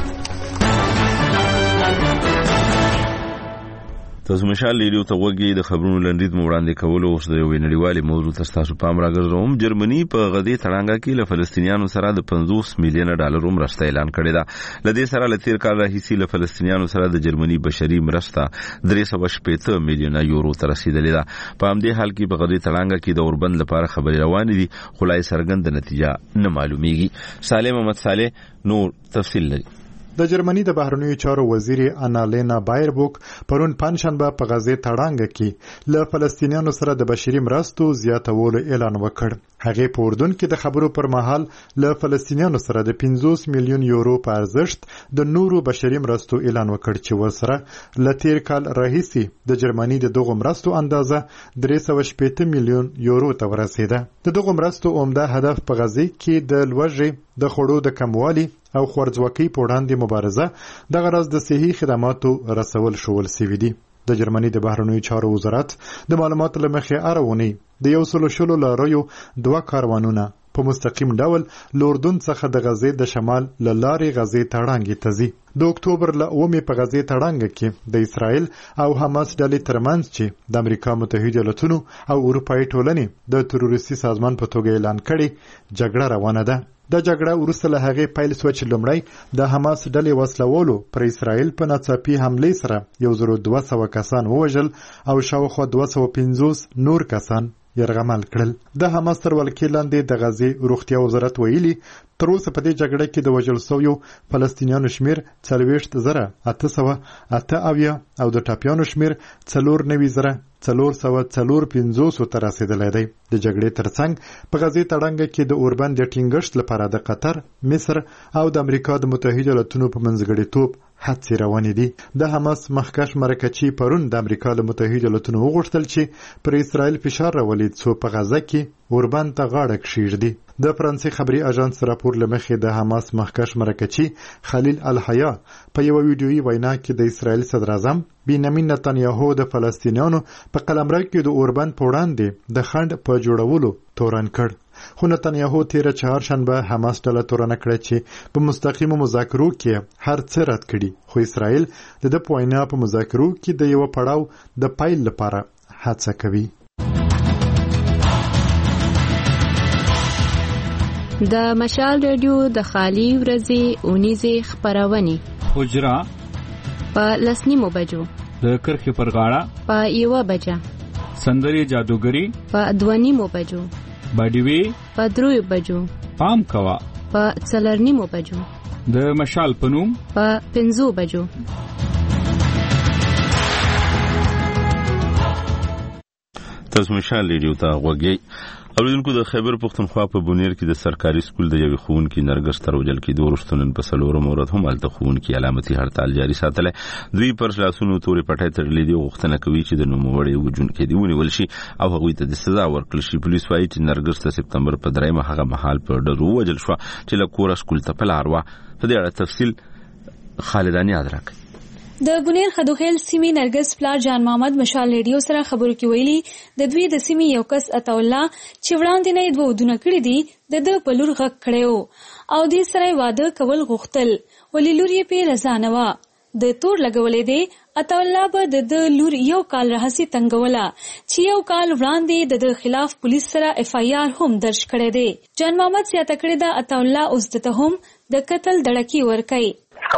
تاسو مشال رادیو ته وګورئ. د خبرونو لنډیز مو وړاندې کولو اوس د یو نړیوالې موضوع ته ستاسو پام راګرځوم. جرمني په غزې تړانګه کې له فلسطینیانو سره د پنځوس میلیونه ډالرو مرسته اعلان کړې ده. له دې سره له تیر کال راهیسې له فلسطینیانو سره د جرمني بشري مرسته درې سوه شپېته میلیونه یورو ته رسیدلې ده. په همدې حال کې په غزې تړانګه کې د اوربند لپاره خبرې روانې دي خو لا یې څرګنده نتیجه نه معلومیږي. صالح محمد صالح نور تفصیل لري. د جرمني د بهرنیو چارو وزیر انالینا بایربوک پرون پنځشنبه په غزې تړانګه کې له فلسطینیانو سره د بشري مرستو زیاتولو اعلان وکړ. هغه په اردن کې د خبرو پر مهال له فلسطینیانو سره د پنځوس میلیون یورو په ارزښت د نورو بشري مرستو اعلان وکړ چې ورسره له تیر کال راهیسې د جرمني د دغو مرستو اندازه درې سوه شپېته میلیون یورو ته ورسېده. د دغو مرستو عمده هدف په غزې کې د لوږې د خوړو د کموالي او خوارځواکۍ په وړاندې مبارزه د غرض د صحي خدماتو رسول شول سوي دي. د جرمني د بهرنیو چارو وزارت د معلوماتو له مخې هره اونۍ د یو سلو شلو لاریو دوه کاروانونه په مستقیم ډول له اردن څخه د غزې د شمال له لارې غزې تړانګې ته ځي. د اکتوبر له اومې په غزې تړانګه کې د اسرائیل او حماس ډلې ترمنځ چې د امریکا متحده ایالاتونو او اروپایي ټولنې د تروریستي سازمان په توګه اعلان کړي جګړه روانه ده. د جګړه وروسته له هغې پیل شوه چې لومړی د حماس ډلې وسلوالو پر اسرائیل په ناڅاپي حملې سره یو زر دوه سوه کسان ووژل او شاوخوا دوه سوه پنځوس نور کسان یرغمل کړل. د حماس تر ولکې لاندې د غزې روغتیا وزارت ویلي تر اوسه په دې جګړه کې د وژل شویو فلسطینیانو شمېر څلوېښت زره اته سوه اته اویا او د ټپیانو شمېر څلور نوي زره څلور سوه څلور پنځوسو ته رسېدلی دی. د جګړې ترڅنګ په غزې تړانګه کې د اوربند د ټینګښت لپاره د قطر، مصر او د امریکا د متحده ایالاتونو په منځګړیتوب هڅې روانې دي. د حماس مخکښ مرکچي پرون د امریکا له متحده ایالاتونو وغوښتل چې پر اسرائیل فشار راولي څو په غزه کې اوربند ته غاړه کښیږدي. د فرانسې خبري اژانس راپور له مخې د حماس مخکښ مرکچي خلیل الحیا په یو ویډیويي وینا کې د اسرائیل صدر اعظم بنیامین نتانیاهو د فلسطینیانو په قلمرو کې د اوربند په وړاندې د خنډ په جوړولو تورن کړ. خو نتانیاهو تیره چهارشنبه حماس ډله تورنه کړه چې په مستقیمو مذاکرو کې هر څه رد کړي، خو اسرائیل د ده په وینا په مذاکرو کې د یو پړاو د پیل لپاره هڅه کوي. د مشال رادیو د خالي ورځې اونیزې خپرونې حجرا په لسنیمو بجو، د کرخې پر غاړه په یوه بجه، سندرې جادوګري په دوه بجو، باډیوي په دریو بجو، پام کوا په څلورنیمو بجو، د مشال پنوم په پنځو بجو. تاسو مشال ریډیو ته غوږی. اوریدونکو د خیبر پښتونخوا په بونیر کې د سرکاري سکول د یوې ښوونکي نرګس تر وژل کېدو وروسته نن په څلورم ورځ هم هلته ښوونکي علامتي هړتال جاري ساتلی. دوی پر لاسونو تورې پټۍ تړلې دي او غوښتنه کوي چې د نوموړي وژونکي دې ونیول شي او هغوی ته د سزا ورکړل شي. پولیس وایي چې نرګس د سپتمبر په دریمه هغه مهال په ډزو ووژل شوه چې له کوره سکول ته په لار وه. په دې اړه تفصیل خالداني یاد راکړي. د بونیر خدوخیل سیمې نرګس پلار جان محمد مشال ریډیو سره خبرو کې ویلي د دوی د سیمې یو کس عطاالله چې وړاندې نه دوه ودونه کړي دي د ده په لور غږ کړی و او دې سره واده کول غوښتل، ولې لور یې پې رضا نه وه. د تور لګولې دی عطاالله به د ده لور یو کال راهسې تنګوله چې یو کال وړاندې د ده خلاف پولیس سره اف آی آر هم درج کړی دی. جان محمد زیاته کړې ده عطاالله اوس دته هم د قتل دړکې ورکوي.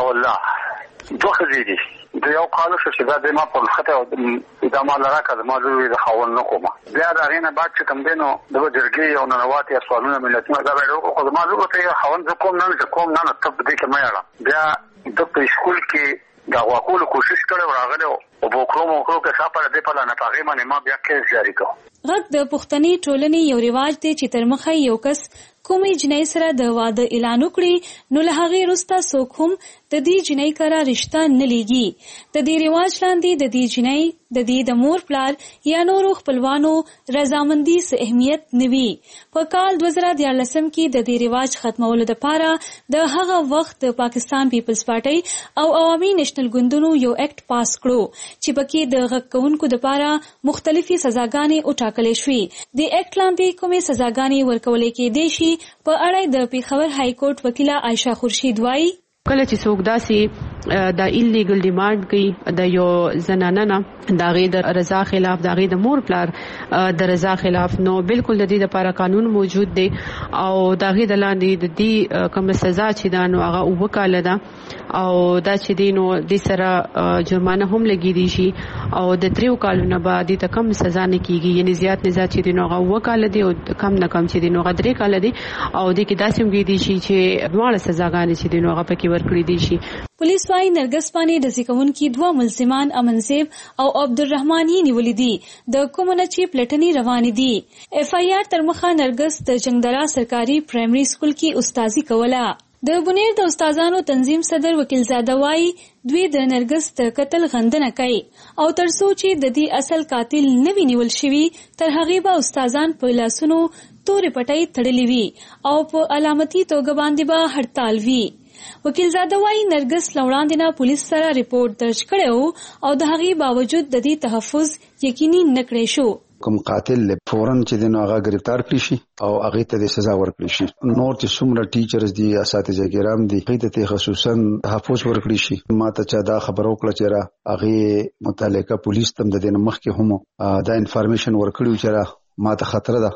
دوه ښځې دي، د یو کال شو چې دا د ما په خطه او دا ما لرا کړه ما زوی د خاون نه کومه. بیا د هغې نه بعد چې کوم دی نو د جرګې او ننواتې یا سوالونه ملتونه دا به یې وکړو، خو زما زوی ورته خاون زه کوم نه چې کوم نه نه ته په دې کې مه یاړه. بیا د په سکول کې د غواکولو کوشش کړی و راغلی او په وکړو موکړو کې ښه په دې پله نه په هغې باندې ما بیا کیس جاري کړو. غږ د پښتني ټولنې یو رواج دی چې تر مخه یو کس کومې جنۍ سره د واده اعلان وکړي نو له هغې وروسته څوک هم د دې جنۍ کره رشته نه لیږي. د دې رواج لاندې د دې جنۍ د دې د مور پلار یا نورو خپلوانو رضامندي څه اهمیت نه وي. په کال دوه زره دیارلسم کې د دې رواج ختمولو دپاره د هغه وخت د پاکستان پیپلز پارټۍ او عوامي نیشنل ګوندونو یو اکټ پاس کړو چې پکې د غږ کوونکو دپاره مختلفې سزاګانې وټاکلې شوې. د اکټ لاندې کومې سزاګانې ورکولې کېدی شي په اړه د پیښور های کورټ وکیله عایشه خورشید وایي کله چې څوک داسې د ایلیګل ډیمانډ کوي د یو زنانه نه د هغې د رضا خلاف د هغې د مور پلار د رضا خلاف نو بالکل د دې لپاره قانون موجود دی او د هغې د لاندې د دې کومه سزا چې ده نو هغه اووه کاله ده او دا چې دی نو دې سره جرمانه هم لګېدی شي او د دریو کالو نه به دې ته کم سزا نه کېږي، یعنې زیات نه زیات چې دی نو هغه اووه کاله دی او کم نه کم چې دی نو هغه درې کاله دی او دې کې داسې هم کېدی شي چې دواړه سزاګانې چې دی نو هغه پکې ورکړي دي شي. پولیس وايي نرګس باندې ډزې کوونکي دوه ملزمان امنزیب او عبدالرحمان یې نیولي دي، د کومو نه چې پلټنې روانې دي. اف آی آر تر مخه نرګس د جنگدرا سرکاري پرایمري سکول کې استادي کوله. د بونیر د استادانو تنظیم صدر وکیل زاده وايي دوی د نرګس د قتل غندنه کوي او تر څو چې د دې اصل قاتل نه وي نیول شوي تر هغې به استادان په لاسونو تورې پټۍ تړلې وي او په علامتي توګه باندې به هړتال وي. وکیل زاده وايي نرګس له وړاندې نه پولیس سره رپورټ درج کړی و او د هغې باوجود د دې تحفظ یقیني نه کړی شو. کوم قاتل فورن چې د هغه گرفتار کړی شي او هغه ته د سزا ورکړي شي. نور چې څومره ټیچرز دي اساتذه کرام دي هغه ته خصوصا تحفظ ورکړي شي. ماته چا دا خبر وکړه چې را هغه متعلقه پولیس تم د دې مخکې هم دا انفارمیشن ورکړي چې را ماته خطر ده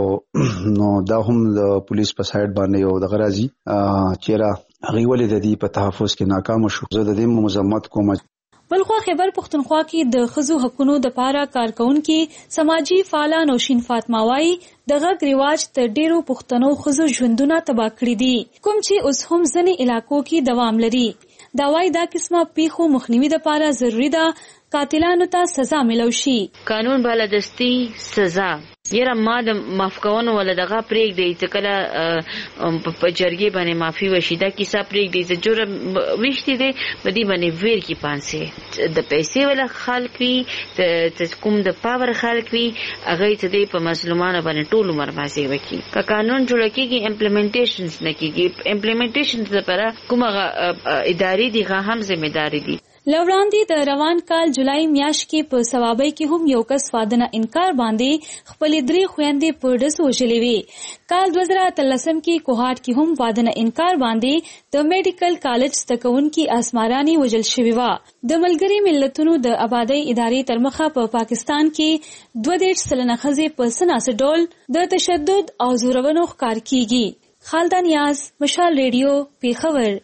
او نو دا هم د پولیس په سایډ باندې یو د غرازي چې را هغه ولې د دې په تحفظ کې ناکام شو. زه د دې مزمت کوم. بلخوا خیبر پښتونخوا کې د ښځو حقونو دپاره کارکونکي سماجي فعالان نوشین فاطمه وايي د غږ رواج تر ډیرو پښتنو ښځو ژوندونه تباه کړي دي کوم چې اوس هم ځینې علاقو کې دوام لري. دا وايي دا قسمه پیښو مخنیوي دپاره ضروري ده قاتلانو ته سزا ملو شي. قانون بالادستی سزا یره ما د معاف کونو ولا دغه پریک دی چې کله په جرګې باندې معافي وشي دا کیسه پریک دی چې جوړ وشتي دی بدی باندې ویر کی پانسه د پیسې ولا خلک وی چې کوم د پاور خلک وی هغه ته دی په مظلومانو باندې ټول عمر مازی وکي که قانون جوړ کیږي امپلیمنټیشنز نه کیږي امپلیمنټیشنز لپاره کومه ادارې دي غا هم ځمېداري دي. لوړاندې د روان کال جولای میاشت کې په ثوابۍ کې هم یو کس وادنه انکار باندې خپلې درې خويندې په ډز وژلې وې. کال دوه زره اتلسم کې کوهاټ کې هم وادنه انکار باندې د میډیکل کالج زدهکوونکي اسمارانی وژل شوې وه. د ملګري ملتونو د آبادۍ ادارې تر مخه په پا پاکستان کې دوه دېرش سلنه ښځې په سناسه ډول د تشدد او زورونو ښکار کیږي. خالده نیاز، مشال ریډیو، پیښور.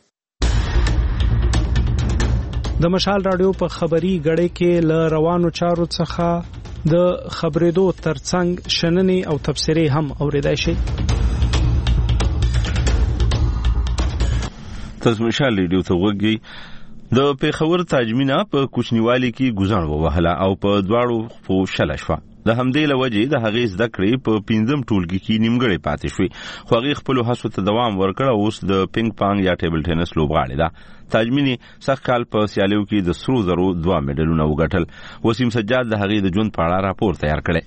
د مشال رادیو په خبري غړې کې ل روانو چارو څخه د خبرېدو ترڅنګ شننې او تبصرې هم اوریدای شي. تاسو مشال ریډیو ته وګورئ. د پیښور تاجمینا په کوچنیوالي کې ګزار ووهله او په دواړو په شل شو. د همدې لوجې د هغې زده کړې په پنځم ټولګي کې نیمګړې پاتې شوې خو هغې خپلو هڅو ته دوام ورکړ او اوس د پینګ پانګ یا ټیبل ټینس لوبغاړې ده. تاجمینې سږ کال په سیالیو کې د سرو زرو دوه میډلونه وګټل. وسیم سجاد د هغې د ژوند په اړه راپور تیار کړی.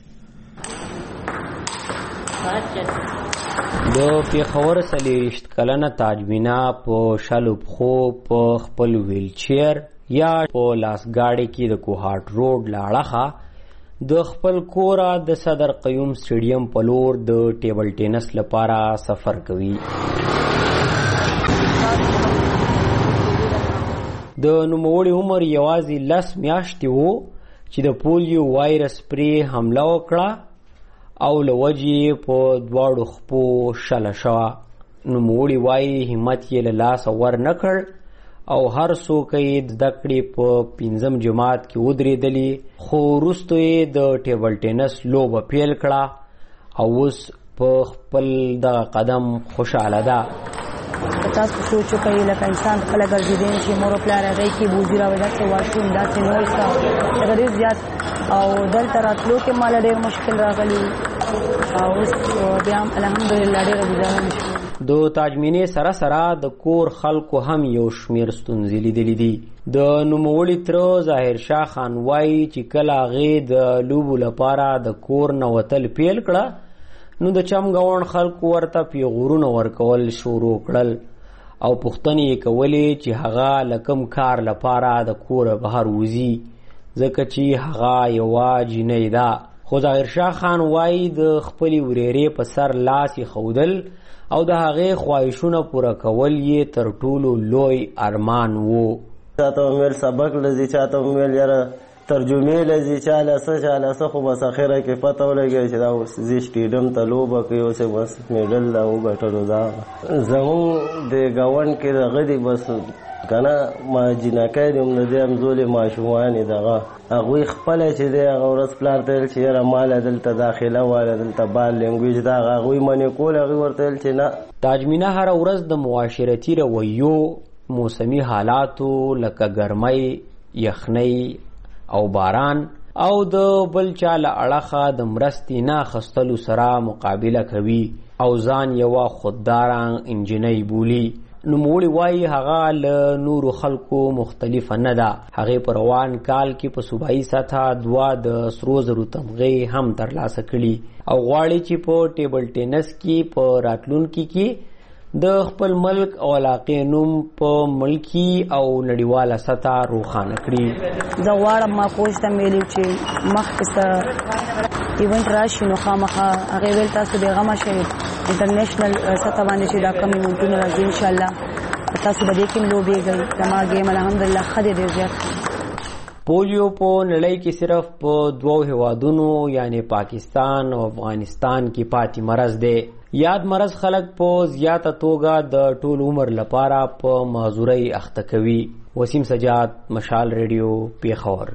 د پیښور څلېرویشت کلنه تاجمینا په شلو پښو په خپل ویلچیر یا په لاسګاډي کې د کوهاټ روډ له اړخه د خپل کوره د صدر قیوم سټیډیم په لور د ټیبل ټینس لپاره سفر کوي. د نوموړي عمر یوازې لس میاشتې وو چې د پولیو وایرس پرې حمله وکړه او له وجې په دواړو خپو شله شوه. نوموړي وایي همت یې له لاسه ور نه کړ او هر څوک یې زده کړې په پنځم جماعت کې ودرېدلي خو وروسته یې د ټیبل ټینس لوبه پیل کړه او اوس په خپل دغه قدم خوشحاله ده. تاسو سوچو کوي لکه انسان خپل ګرځیدل شي مور پلار راځي کې بوزي راوړي داسې واشروم داسې نوې څه ډېر زیات او دلته راتلو کې مال ډېر مشکل راغلی او اوس بیا الحمدلله ډېر ګزاره شو. د تاجمینې سره سره د کور خلکو هم یو شمیر ستونزې لیدلې دي. د نوموړي تره ظاهر شاه خان وایي چې کله هغې د لوبو لپاره د کور نه وتل پیل کړه نو د چمګاون خلکو ورته پیغورونه ورکول شروع کړل او پوښتنې یې کولې چې هغه له کوم کار لپاره د کوره بهر وځي ځکه چې هغه یوه جینۍ ده. خو ظاهر شاه خان وایي د خپلې ورېرې په سر لاس یې ښودل او د هغې خواهشونه پوره کول یې تر ټولو لوی ارمان وو. چاته ویل سبق لذي چاته ویل یاره ترجمې لذي چاله څه چاله څه خو بس اخره کې پته ولګي چې دا اوس زی سټیډیم ته لوبه کوي اوس بس میډل دا وګټلو. دا زموږ د ګاونډ کې دغه دی بس کنه ما جنکای دې هم د دې همزولې ماشومانې دغه هغوی خپله چې دی هغه ورځ پلار ته ویل چې یاره ماله دلته داخله واله دلته بال لینګویج دا هغوی منې کول هغوی ورته ویل چې نه. تاجمینا هره ورځ د معاشرتي رویو موسمي حالاتو لکه ګرمۍ یخنۍ او باران او د بل چا له اړخه د مرستې نه اخیستلو سره مقابله کوي او ځان یوه خودداره انجنۍ بولي. نوموړي وایي هغه له نورو خلکو مختلفه نه ده. هغې په روان کال کې په صوبایي سطحه دوه د سرو زرو تمغې هم ترلاسه کړي او غواړي چې په ټیبل ټینس کې په راتلونکي کې د خپل ملک او علاقې نوم په ملکی او نړیواله سطحه روښانه کړي. زه غواړم ما کوچ ته ویلي چې مخکې څه ایونټ راشي نو خامخا هغې ویل تاسو بېغمه شئ انټرنیشنل سطحه باندې چې دا کوم ایونټونه راځي انشاءالله تاسو به دې کې هم لوبېږئ. زما ګیم الحمدلله ښه دی ډېر زیات. پولیو په نړۍ کې صرف په دوو هیوادونو یعنی پاکستان او افغانستان کې پاتې مرض دی. یاد مرض خلک په زیاته توګه د ټول عمر لپاره په معذورۍ اخته کوي. وسیم سجاد، مشال ریډیو، پیښور.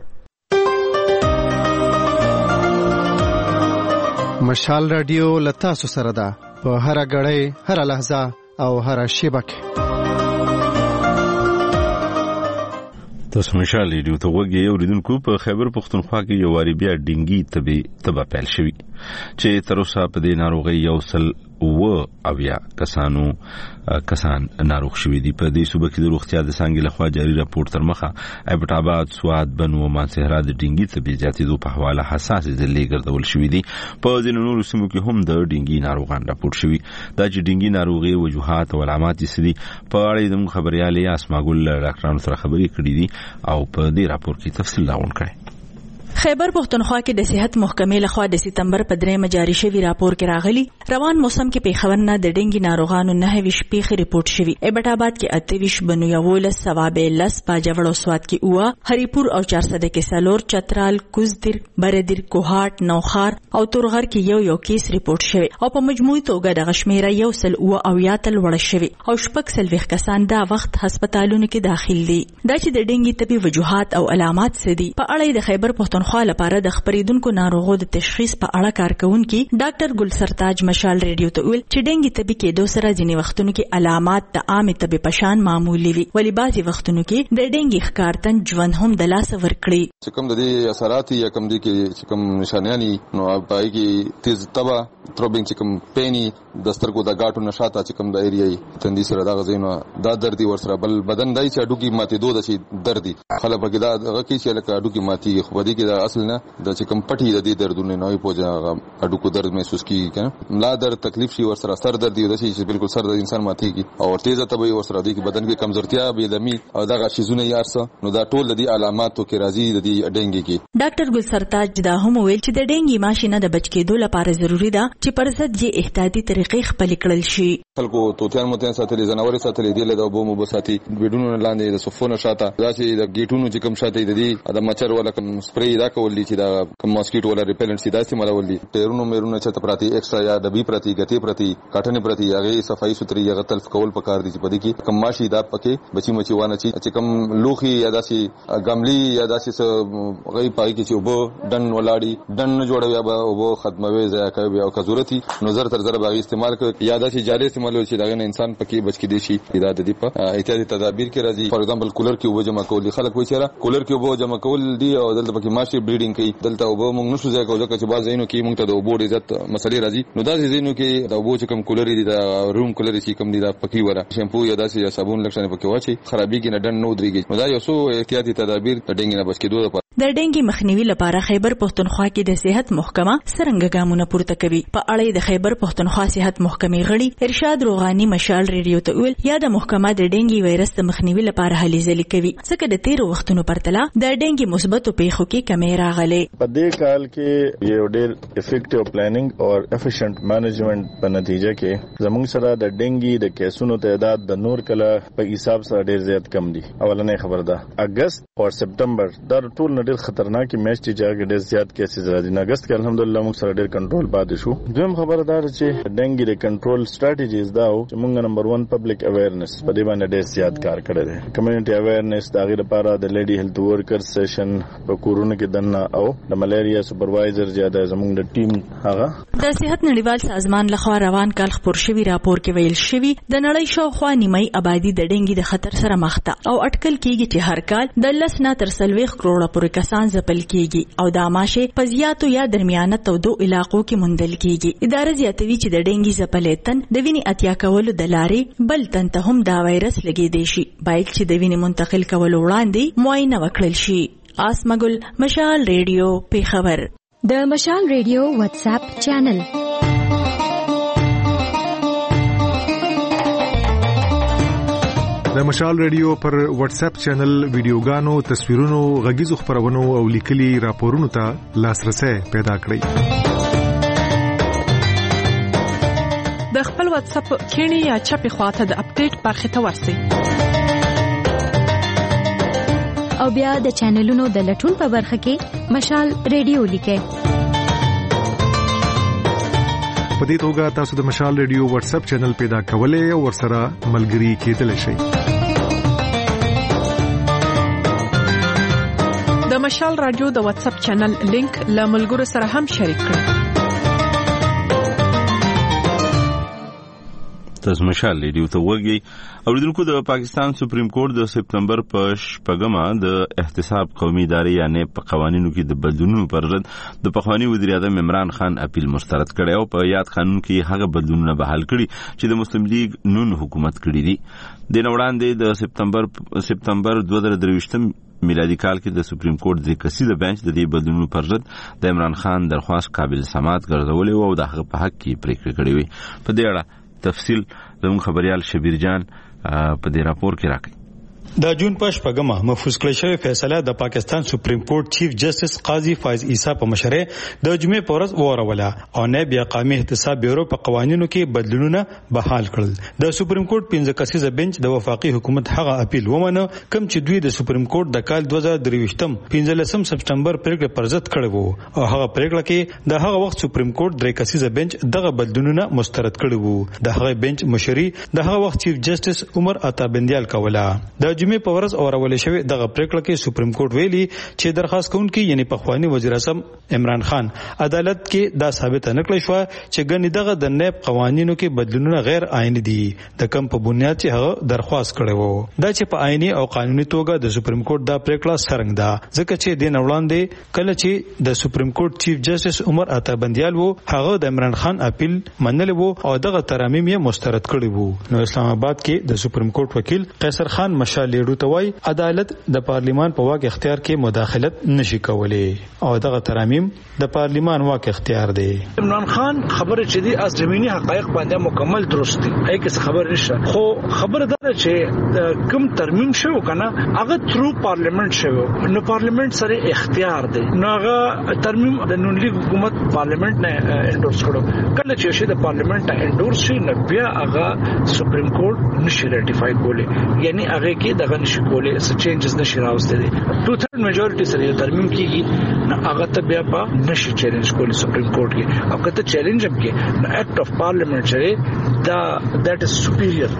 مشال رادیو لتاسو سره ده په هر غړې هر لحظه او هر شیبه کې. تاسو مشال ریډیو ته وګورئ اوریدونکو په خیبر پختونخوا کې یو واری بیا ډینګي تبي تبا پیل شوی چې تر اوسه په دې ناروغي یو سل و اویا کسانو کسان ناروغ شوی دي په دې صوبه کې د روغتیا د څنګه لخوا جاري راپور تر مخه ایبټ آباد سواد بنو او مانسهرا د ډینګي تبي زیاتېدو په حواله حساس ځلې ګرځول شوی دي په ځینو نورو سیمو کې هم د ډینګي ناروغان راپور شوی دا چې ډینګي ناروغي وجوهات او علامات یې سدي په اړه د خبريالي اسماګل ډاکټرانو سره خبرې کړې دي او په دې راپور کې تفصیل راغون کړي. خیبر پختونخوا کې د صحت محکمې لخوا د سپتمبر په درېمه جاري شوی راپور کې راغلی روان موسم کې پیښور نه د ډینګي ناروغانو نه ویش پیښې ریپورت شوی ایبټ آباد کې اتویش بنو یولس ثوابه لس باجوړ او سواد کې اوه هریپور او چارسده کې سلور چترال کوزدر بردر کوهات نوخار او تورغر کې یو یو کیس ریپورت شوی او په مجموعي توګه د غشمیره یو سل اوه او یاتل وړ شوی او شپږ سلويخ کسان دا وخت هسپتالونو کې داخل دي دا چې د ډینګي طبي وجوهات او علامات سدي په اړه د خیبر پختونخوا خو لپاره د خبرېدونکو ناروغو د تشخیص په اړه کارکونکي ډاکټر ګل سرتاج مشال ریډیو ته ویل چې ډینګي طبي کې دوه سره ځینې وختونو کې علامات د عام طبي پشان معمولی وي ولی بعضي وختونو کې د ډینګي ښکارتن ژوند هم د لاس ورکړي چې کوم د دې اثرات یا کوم دي کې چې کوم نشانیانی نو پای کې تیز تبا تروبینګ چې کوم پینی د سترګو د غاټو نشاته چې کوم د ایریای تندي سره دا غزینو دا دردي ور سره بل بدن دای چې اډو کې ماتې دوه د شي دردي خلک به دا هغه کې چې لکه اډو کې ماتې خو دې کې دا اصل نه د چې کوم پټي د دې دردونه نه وي پوجا اډو کو درد محسوس کیږي کنه ملا درد تکلیف شي ور سره سر درد دی د شي بالکل سر د انسان ماتې کی او تیزه تبي ور سره دی کې بدن کې کمزورتیا به دمي او دا غشيزونه یارسه نو دا ټول د دې علاماتو کې راځي د دې ډینګي کې ډاکټر ګل سرتاج دا هم ویل چې د ډینګي ماشینه د بچ کېدو لپاره ضروری ده چې پر ضد یې احتیاطي طریقې خپل کړل شي خلکو توتیان متن ساتلې زناور ساتلې دی له بومو بساتي وډونو لاندې د صفونه شاته دا چې د گیټونو چې کوم شاته د دې د مچر ولا کوم سپری دا کولې چې دا کوم ماسکیټو ولا ریپلنټ سي دا استعمال ولې ټیرونو میرونو چې پراتی ایکسترا یا د بي پراتی غتی پراتی کاټنې پراتی هغه صفائی ستري هغه تلف کول پکار دي چې پدې کې کوم ماشي دا پکې بچي مچي وانه چې کوم لوخي یا داسي غملي یا داسي غي پای کې چې وبو دن ولاړی دن جوړوي یا وبو ختموي ځای کوي او کزورتي نظر تر زره باغ استعمال کوي یا داسي جاري استعمال وشي دا نه انسان پکې بچ کې دي شي دا د دې په احتیاطي تدابیر کې راځي فور ایگزامپل کولر کې وبو جمع کول خلک وایي چې کولر کې وبو جمع کول دي او دلته پکې ماشي بریډینګ کوي دلته وبو موږ نشو ځای کوو چې باز زینو کې موږ ته د وبو عزت مسلې راځي نو دا زینو کې د وبو چې کوم کولر دي دا روم کولر چې کوم دي دا پکې وره شیمپو یا داسې صابون لکشنه پکې واچي خرابي کې نه ډن نو دريږي نو دا یو څو احتیاطي تدابیر د ډینګ نه بچ کېدو لپاره د ډینګي مخنیوي لپاره خیبر پختونخوا کې د صحت محکمه څنګه ګامونه پورته کوي په اړه د خیبر پختونخوا صحت محکمې غړي ارشاد روغاني مشال ریډیو ته ویل یا د محکمه د ډینګي وایرس د مخنیوي لپاره هلې ځلې کوي ځکه د تیر وختونو پرتله د ډینګي مثبتو پیښو کې کمې راغلې په دې کال کې یو ډېر افیکټیو پلانینګ او افیشنٹ مینجمنت په نتیجه کې زموږ سره د ډینګي د کیسونو تعداد د نور کله په حساب سره ډېر زیات کم دي اولنې خبر ده اگست او سپتمبر در ټول ډېر خطرناک میاشت چې جګ ډېر زیات کیسز راځي نه اگست کې الحمدلله موږ سره ډېر کنټرول پاتې شو دویم خبردار چې ډینګي د کنټرول سټریټیجیز دا او چې موږ نمبر ون پبلک اویرنس په دې باندې ډېر زیات کار کړی دی کمیونټي اویرنس د هغې لپاره د لیډي هیلث ورکر سیشن په کورونو کې دننه او د ملیریا سپروایزر زیاده زموږ د ټیم هغه د صحت نړیوال سازمان لخوا روان کال خپور شوی راپور کې ویل شوی د نړۍ شاوخوا نیمه آبادی د ډینګي د خطر سره مخ ده او اټکل کیږي چې هر کال د لس نه تر سلويخ کروڑه پورې کسان ځپل کیږي او دا ماشه په زیاتو یا درمیانه تودو علاقو کې موندل کیږي اداره زیاتوي چې د ډینګي ځپلېتن د وینې اتیا کولو د لارې بل تن ته هم دا وایرس لګیدي شي باید چې د وینې منتقل کولو وړاندې معاینه وکړل شي آسمګل مشال ریډیو پیښور د مشال ریډیو واتس اپ چینل د مشال ریډیو پر واتس اپ چینل ویډیوګانو تصویرونو غږیزو خبرونو او لیکلي راپورونو ته لاسرسي پیدا کړئ د خپل واتس اپ کینی یا چپی خواته د اپډیټ برخه ته ورسئ او بیا د چینلونو د لټون په برخه کې مشال ریډیو لیکئ په دې توګه تاسو د مشال ریډیو واتس اپ چینل پیدا کولای او ورسره ملګري کېدلی شئ د مشال رادیو د واتس اپ چینل لینک له ملګرو سره هم شریک کړئ تاسو مشال ریډیو ته وګورئ. اوریدونکو د پاکستان سپریم کورټ د سپتمبر په شپږمه د احتساب قومي ادارې یعنی په قوانینو کې د بدلونونو پر ضد د پخوانی وزیر اعظم عمران خان اپیل مسترد کړی او په یاد قانون کې هغه بدلونونه بحال کړي چې د مسلم لیگ نون حکومت کړی دي. د نوړاندې د سپتمبر سپتمبر دوه زره درویشتم میلادي کال کې د سپریم کورټ د کسیده بنچ د دې بدلونونو پر ضد د عمران خان درخواست قابل سماعت ګرځولې او د هغه په حق کې پریکړه کړې وي. په دې اړه تفصیل زموږ خبريال شبیر جان په دې راپور کې راکړي. د جون په شپږمه محفوظ کړی شوی فیصله د پاکستان سپریم کورټ چیف جسټس قاضي فایز عیسی په مشرۍ د جمعې په ورځ وروله او نائب قومي احتساب بیورو په قوانینو کې بدلونونه بحال کړل. د سپریم کورټ پنځه کسیزه بنچ د وفاقي حکومت هغه اپیل ومنه کوم چې دوی د سپریم کورټ د کال دوه زره درویشتم پنځلسم سپتمبر پریکړه پر ضد کړې وو او هغه پریکړه کې د هغه وخت سپریم کورټ درې کسیزه بنچ دغه بدلونونه مسترد کړي وو. د هغه بنچ مشري د هغه وخت چیف جسټس عمر عطا بندیال کوله. د جمعې په ورځ اورولې شوی دغه پریکړه کې سپریم کورټ ویلي چې درخواست کوونکی یعنی پخوانی وزیر اعظم عمران خان عدالت کې دا ثابت نه کړی شو چې ګنې دغه د نیب قوانینو کې بدلونونه غیر آئینی دي د کم په بنیاد چې هغه درخواست کړی وو. دا چې په آئینی او قانوني توګه د سپریم کورټ دا پریکړه سرنګ ده ځکه چې د نوړاندې کله چې د سپریم کورټ چیف جسټس عمر عطا بندیال وو هغه د عمران خان اپیل منل وو او دغه ترامیم یې مسترد کړی وو. نو اسلام آباد کې د سپریم کورټ وکیل قیصر خان مشال لیډو توای عدالت د پارلیمان په واک اختیار کې مداخلت نشي کولای او دغه ترامیم د پارلیمان واک اختیار دی. عمران خان خبره چې دی از زمینی حقایق باندې مکمل درست دي هیڅ کس خبر نشته خو خبره ده چې کوم ترمیم شو کنه هغه ترو پارلیمنت شو نو پارلیمنت سره اختیار دی نو هغه ترمیم د نون لیگ حکومت پارلیمنت نه انډورس کړو کله چې شي د پارلیمنت انډورس شي نو بیا هغه سپریم کورټ نشي ریټیفای کولی یعنی هغه کې دغه نشي کولی څه چینجز نشي راوستي دي ټو تھرډ میجورټي سره ترمیم کیږي نو هغه ته بیا په نشي چیلنج کولی سپریم کورټ کې او کته چیلنج هم کې نو اکټ اف پارلیمنت چې دا دیٹ از سپیریئر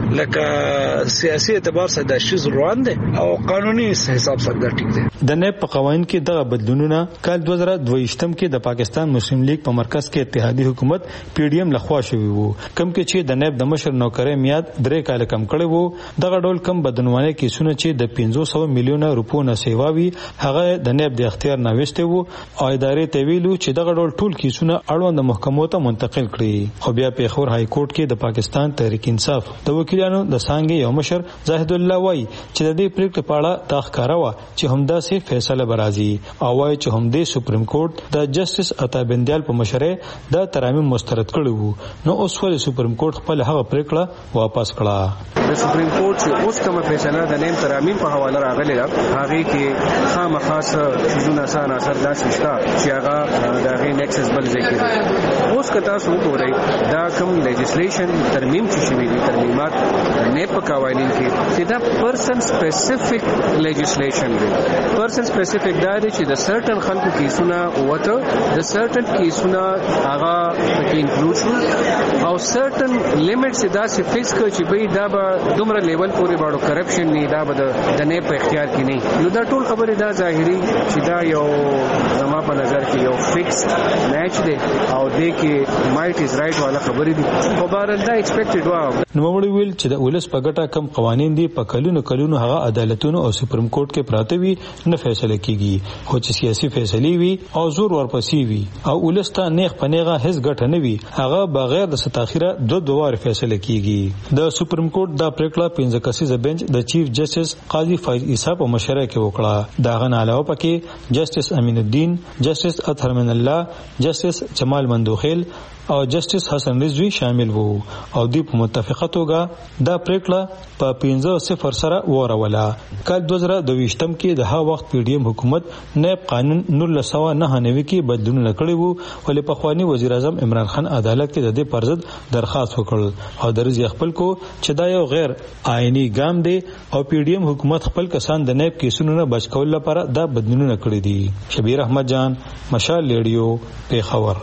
لکه سیاسي اعتبار سره د شیز روان دي او قانوني حساب سره دا ټیک دي. د نیب په قوانین کې دغه بدلونونه کال دوه زره دویشتم کې د پاکستان مسلم لیگ په مرکز کې اتحادی حکومت پی ډی ایم لخوا شوی وو کم کې چې د نیب د مشر نوکرې میاد درې کال کم کړي وو. دغه ډول کم بدنوانه کیسونه چې د پنځه سوه میلیونه روپو نه سیواوي هغه د نیب د اختیار نه وسته وو او ادارې ته ویلو چې دغه ډول ټول کیسونه اړوند محکمو ته منتقل کړي. خو بیا په خور های کورټ کې د پاکستان تحریک انصاف د وکیلانو د څنګه یو مشر زاهد الله وای چې د دې پریکړې په اړه تخکاره و چې همدا سي فیصله برازي او وای چې هم د سپریم کورټ د جسټس عطا بندیال په مشرۍ د ترامیم مسترد کړي وو نو اوس ولې سپریم کورټ خپل هغه پریکړه واپس کړه. د سپریم کورټ چې اوس کومه فیصله د نیم ترامیم په حواله راغلی ده هغه کې خامخاص چیزونه اسانه اثر داسې شته چې هغه د هغې نیکسس بل ځای کې اوس که تاسو وګورئ دا کوم لیجسلیشن ترمیم چې شوي دي ترمیمات نیب په قوانین کې چې دا پرسن سپیسیفک لیجسلیشن دی. پرسن سپیسیفک دا دی چې د سرټن خلکو کیسونه وته د سرټن کیسونه هغه پکې انکلوډ شول او سرټن لیمټس داسې فکس کړ چې به دا به دومره لیول پورې باندې کرپشن نه دا به د نه په اختیار کې نه نو دا ټول خبره دا ظاهري چې دا یو زما په نظر کې یو فکس میچ دی او دې کې مایټ از رائټ والا خبرې دي خو بهر دا ایکسپیکټډ و. نو وړي ویل چې د ولس په ګټه کم قوانين دي په کلونو کلونو هغه عدالتونو او سپریم کورټ کې پراته وي نه فیصله کیږي خو چې سیاسي فیصله وي او زور ورپسې وي او ولس ته نیغ پنیغه هیڅ ګټه نه وي هغه بغیر د ستاخیره دوه دوه فیصله کیږي. د سپریم کورټ دا پریکړه پنځه کسیزه بنچ د چیف جسټس قاضي فایز عیسی په مشرۍ کې وکړه. دا غن علاوه پکې جسټس امین الدین جسټس اطهر من الله جسټس جمال مندوخیل او جسټس حسن رضوی شامل وو او دوی په متفقه توګه دا پریکړه په پنځه صفر سره وروله. کال دوه زره دویشتم کې د هغه وخت پی ډی ایم حکومت نیب قانون نولس سوه نهه نوي کې بدلونونه کړي وو ولې پخوانی وزیر اعظم عمران خان عدالت کې د دې پر ضد درخواست وکړ او درځي خپل کو چې دا یو غیر آئینی ګام دی او پی ډی ایم حکومت خپل کسان د نیب کیسونو نه بچ کول لپاره دا بدلونونه کړي دي. شبیر احمد جان مشال ریډیو پیښور.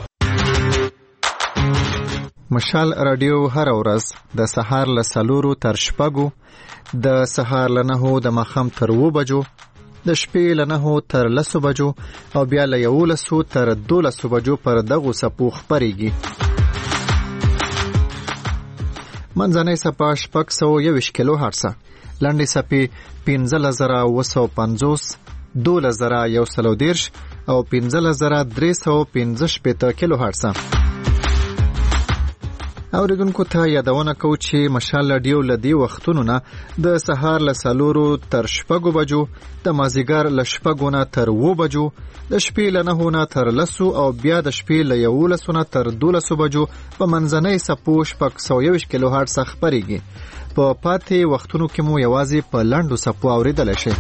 مشال رادیو هر ورځ د سهار له څلورو تر شپږو د سهار له نهو د ماښام تر اووه بجو د شپې له نهو تر لسو بجو او بیا له یولسو تر دولسو بجو پر دغو څپو خپرېږي. منځنۍ څپه شپږ سوه یوویشت کیلو هرټزه، لنډې څپې پنځلس زره اوه سوه پنځوس، دولس زره یو سل او دېرش او پنځلس زره درې سوه پنځه شپېته کیلو هرټزه. اوریدونکو ته یادونه کوو چې مشال راډیو له دې وختونو نه د سهار له څلورو تر شپږو بجو، د مازدیګر له شپږو نه تر اوو بجو، د شپې له نهو نه تر لسو او بیا د شپې له یولسو نه تر دولسو بجو په منځنۍ څپو شپږ سوه یوویشت کیلو هرټز خپرېږي. په پاتې وختونو کې مو یوازې په لنډو څپو اورېدلی شئ.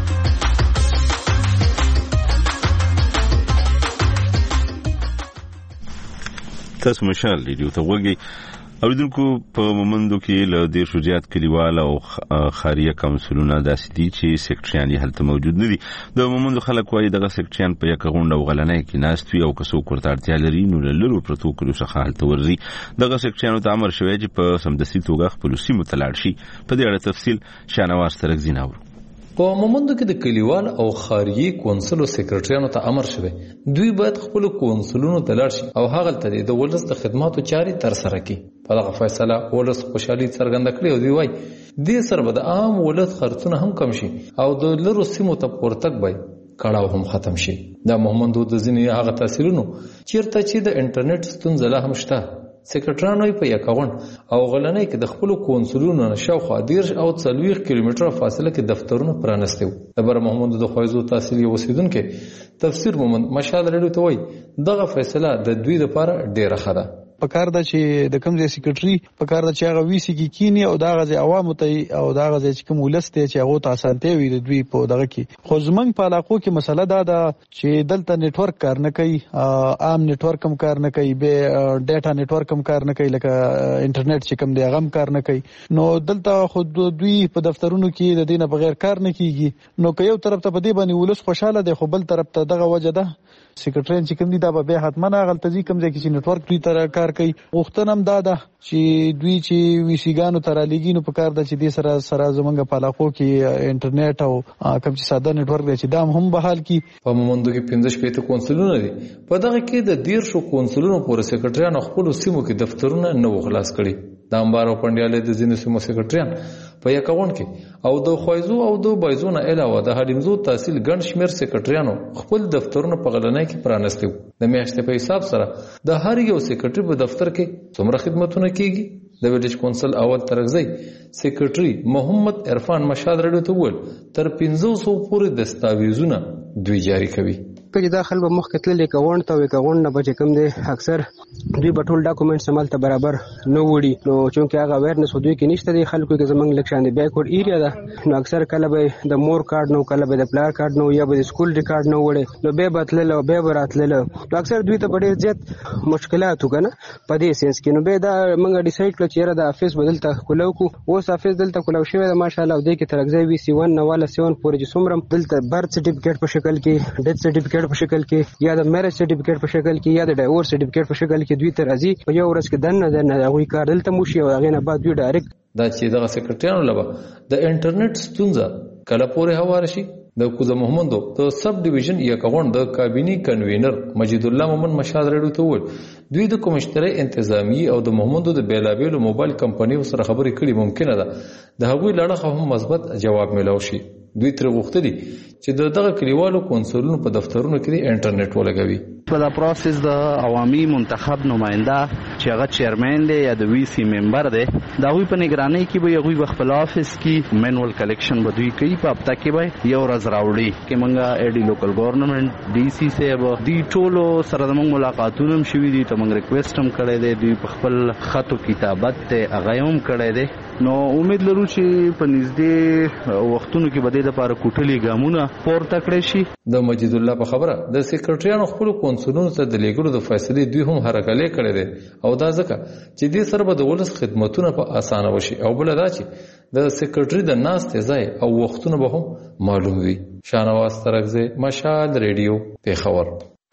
تاسو مشال ریډیو ته وګورئ. اوریدونکو په مومندو کې له دیرشو زیات کلیوال او خاریه کونسلونه داسې دي چې سیکټریان یې هلته موجود نه دي. د مومندو خلک وایي دغه سیکټریان په یکه غونډه او غلنۍ کې ناست وي او که څوک ورته اړتیا لري نو له لرو پرتو کلیو څخه هلته ورځي. دغه سیکټریانو ته امر شوی چې په سمدستي توګه خپلو سیمو ته لاړ شي. په دې اړه تفصیل شاهنواز ترکزي ناورو. په مومندو کې د کلیوال او خاریه کونسل او سیکریټریانو ته امر شوی دوی باید خپل کونسلونو ته لاړ شي او هغه ته د ولس د خدماتو چاري تر سره کړي. په دغه فیصله ولس خوشحالي څرګنده کړې او دوی وایي دې سره به د عام ولس خرڅونه هم کم شي او د لرو سیمو ته پورتګ به کړهو هم ختم شي. دا مومندو د ځینې هغه تاثیرونو چیرته چې د انټرنیټ ستونزه لا هم شته. سیکریټرانو په یکاون او غلنۍ کې د خپل کونسلونو شاوخوا دیرش او څلوېښت کیلومتره فاصله کې دفترونه پرانستي وو. د بر محمود د خوایزو تحصیلي اوسیدونکو تفسیر مومند مشال رډیو ته وایي دغه فیصله د دوی لپاره ډیره ښه ده. پکار ده چې د کوم ځای سیکریټري پکار ده چې هغه ویسي کې کینی او دا غزي عوامو ته او دا غزي چې کوم ولسته چې هغه ته اسانته وي د دوی په دغه کې. خو زمنګ په علاقو کې مسله دا ده چې دلته نتورک کار نه کوي، عام نتورک هم کار نه کوي، به ډیټا نتورک هم کار نه کوي، لکه انټرنیټ چې کوم دی هغه هم کار نه کوي. نو دلته خود دوی په دفترونو کې د دینه بغیر کار نه کیږي. نو که یو طرف ته په دې باندې ولس خوشاله دی خو بل طرف ته دغه وجه ده سیکریټرین چې کوم دي دا به حتما غلطه دي کوم ځای کې چې نتورک دوی تر کار کوي. وختن هم دا ده چې دوی چې ویسیګانو تر لګي نو په کار ده چې دې سره سره زمونږ په علاقو کې انټرنیټ او کوم چې ساده نتورک دی چې دا هم بحال کی. په مومندو کې پنځه شپږ کونسلونه دي. په دغه کې د دیرشو کونسلونو پورې سیکریټریان خپل سیمو کې دفترونه نه وخلاص کړي. د امبار او پنډیاله د ځینو سیمو سیکریټریان په یکاون کې او د خوایزو او د بایزونه علاوه د حلیمزو تحصیل ګڼ شمیر سیکریټریانو خپل دفترونه په غلنۍ کې پرانستي. د میاشتې په حساب سره د هر یو سیکریټري په دفتر کې څومره خدمتونه کیږي. د ویلیج کونسل اول ترغزی سیکریټري محمد عرفان مشال رډیو ته وویل تر پنځه سوه پورې دستاویزونه دوی جاری کوي. چې دا خلک مخکې تللې کوون ته وي کوون نه بچ کم دي اکثر دوی په ټول ډاکومېنټس عمل ته برابر نه وړي. نو چونکه هغه اویرنس دوی کې نشته دي خلکو کې زمنګ لکشان دی بیکورډ ایریا ده. نو اکثر کله به د مور کارت نو کله به د پلار کارت نو یا به د سکول ریکارډ نو وړي نو به بتلل او به براتلل. نو اکثر دوی ته ډېر زیات مشکلات وکنه په دې سنس کې. نو به دا موږ ډیسایډ کړو چې د افیس بدلته کولو کو اوس افیس دلته کولو شوی د ماشاءالله دې کې ترغځي وی سی ون نواله سیون پورې چې څومره دلته برث سرټیفیکیټ په شکل کې ډیث سرټیفیکیټ په شکل کې یا د میریج سرټیفیکیټ په شکل کې یا د ډایورس سرټیفیکیټ په شکل کې دوی تر ازي په یو ورځ کې دنه دنه هغه کار دلته موشي او هغه نه بعد دوی ډایرکټ دا چې دغه سیکریټریانو لبا د انټرنیټ ستونزه کله پورې هواره شي. د کوزه محمدو د سب ډیویژن یا کغون د کابینی کنوینر مجید الله مومن مشال رډیو ته وویل دوی د کمشتري انتظامی او د محمدو د بیلابیلو موبایل کمپنیو سره خبرې کړي ممکنه ده د هغوی لړخه هم مثبت جواب ملو شي. دوی تر غوښتلي چې دغه کلیوالو کونسلونو په دفترونو کې انټرنیټ ولګوي. په دا پروسس د عوامي منتخب نماینده چې هغه چیرمن دی یا د وی سی ممبر دی دا وی په نگرانی کې به یو خپل افیس کې مینوال کلیکشن به دوی کوي. په هفته کې به یو ورځ راوړي کې مونږه ایډي لوکل ګورنمنت ډي سی صاحب دی ټولو سره زموږ ملاقاتونه هم شوي دي. ته مونږ ریکویسټ هم کړی دی دوی په خپل خطو کتابت ته هغه هم کړی دی. نو امید لرو چې په نږدې وختونو کې به د لپاره کوټلي ګامونه پورته کړی شي. د مجید الله په خبره د سیکریټریانو خپل کونسلونو ته د لیګلو د فیصلې دوی هم هرکلې کړې دي او دا ځکه چې دې سره به د ولس خدمتونه په اسانه وشي او بل دا چې د سیکریټري د ناستې ځای او وختونه به هم معلوم وي. شاهنواز ترغزی مشال ریډیو پیښور.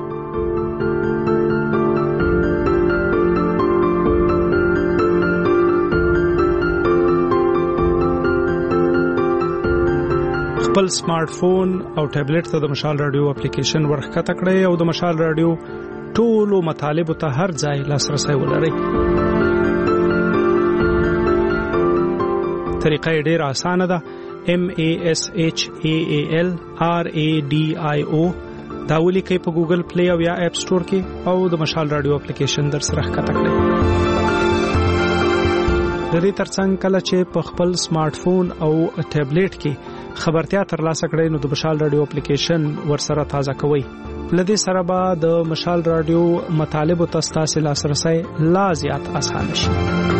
خپل سمارټ فون او ټابلیټ ته د مشال رادیو اپلیکیشن ورخکته کړئ او د مشال رادیو ټولو مطالب ته هر ځای لاسرسي ولرئ. طریقه ډیره اسانه ده. M A S H A A L R A D I O دا ولیکئ په ګوګل پلی او یا اپ سٹور کې او د مشال رادیو اپلیکیشن در سره ښکته کړئ. د دې ترڅنګ کله چې په خپل سمارټ فون او ټابلیټ کې خبرتیا ترلاسه کړئ نو د مشال رادیو اپلیکیشن ورسره تازه کوئ. لدې سره به د مشال رادیو مطالب او تاسو لاسرسي لا زیات اسانه شي.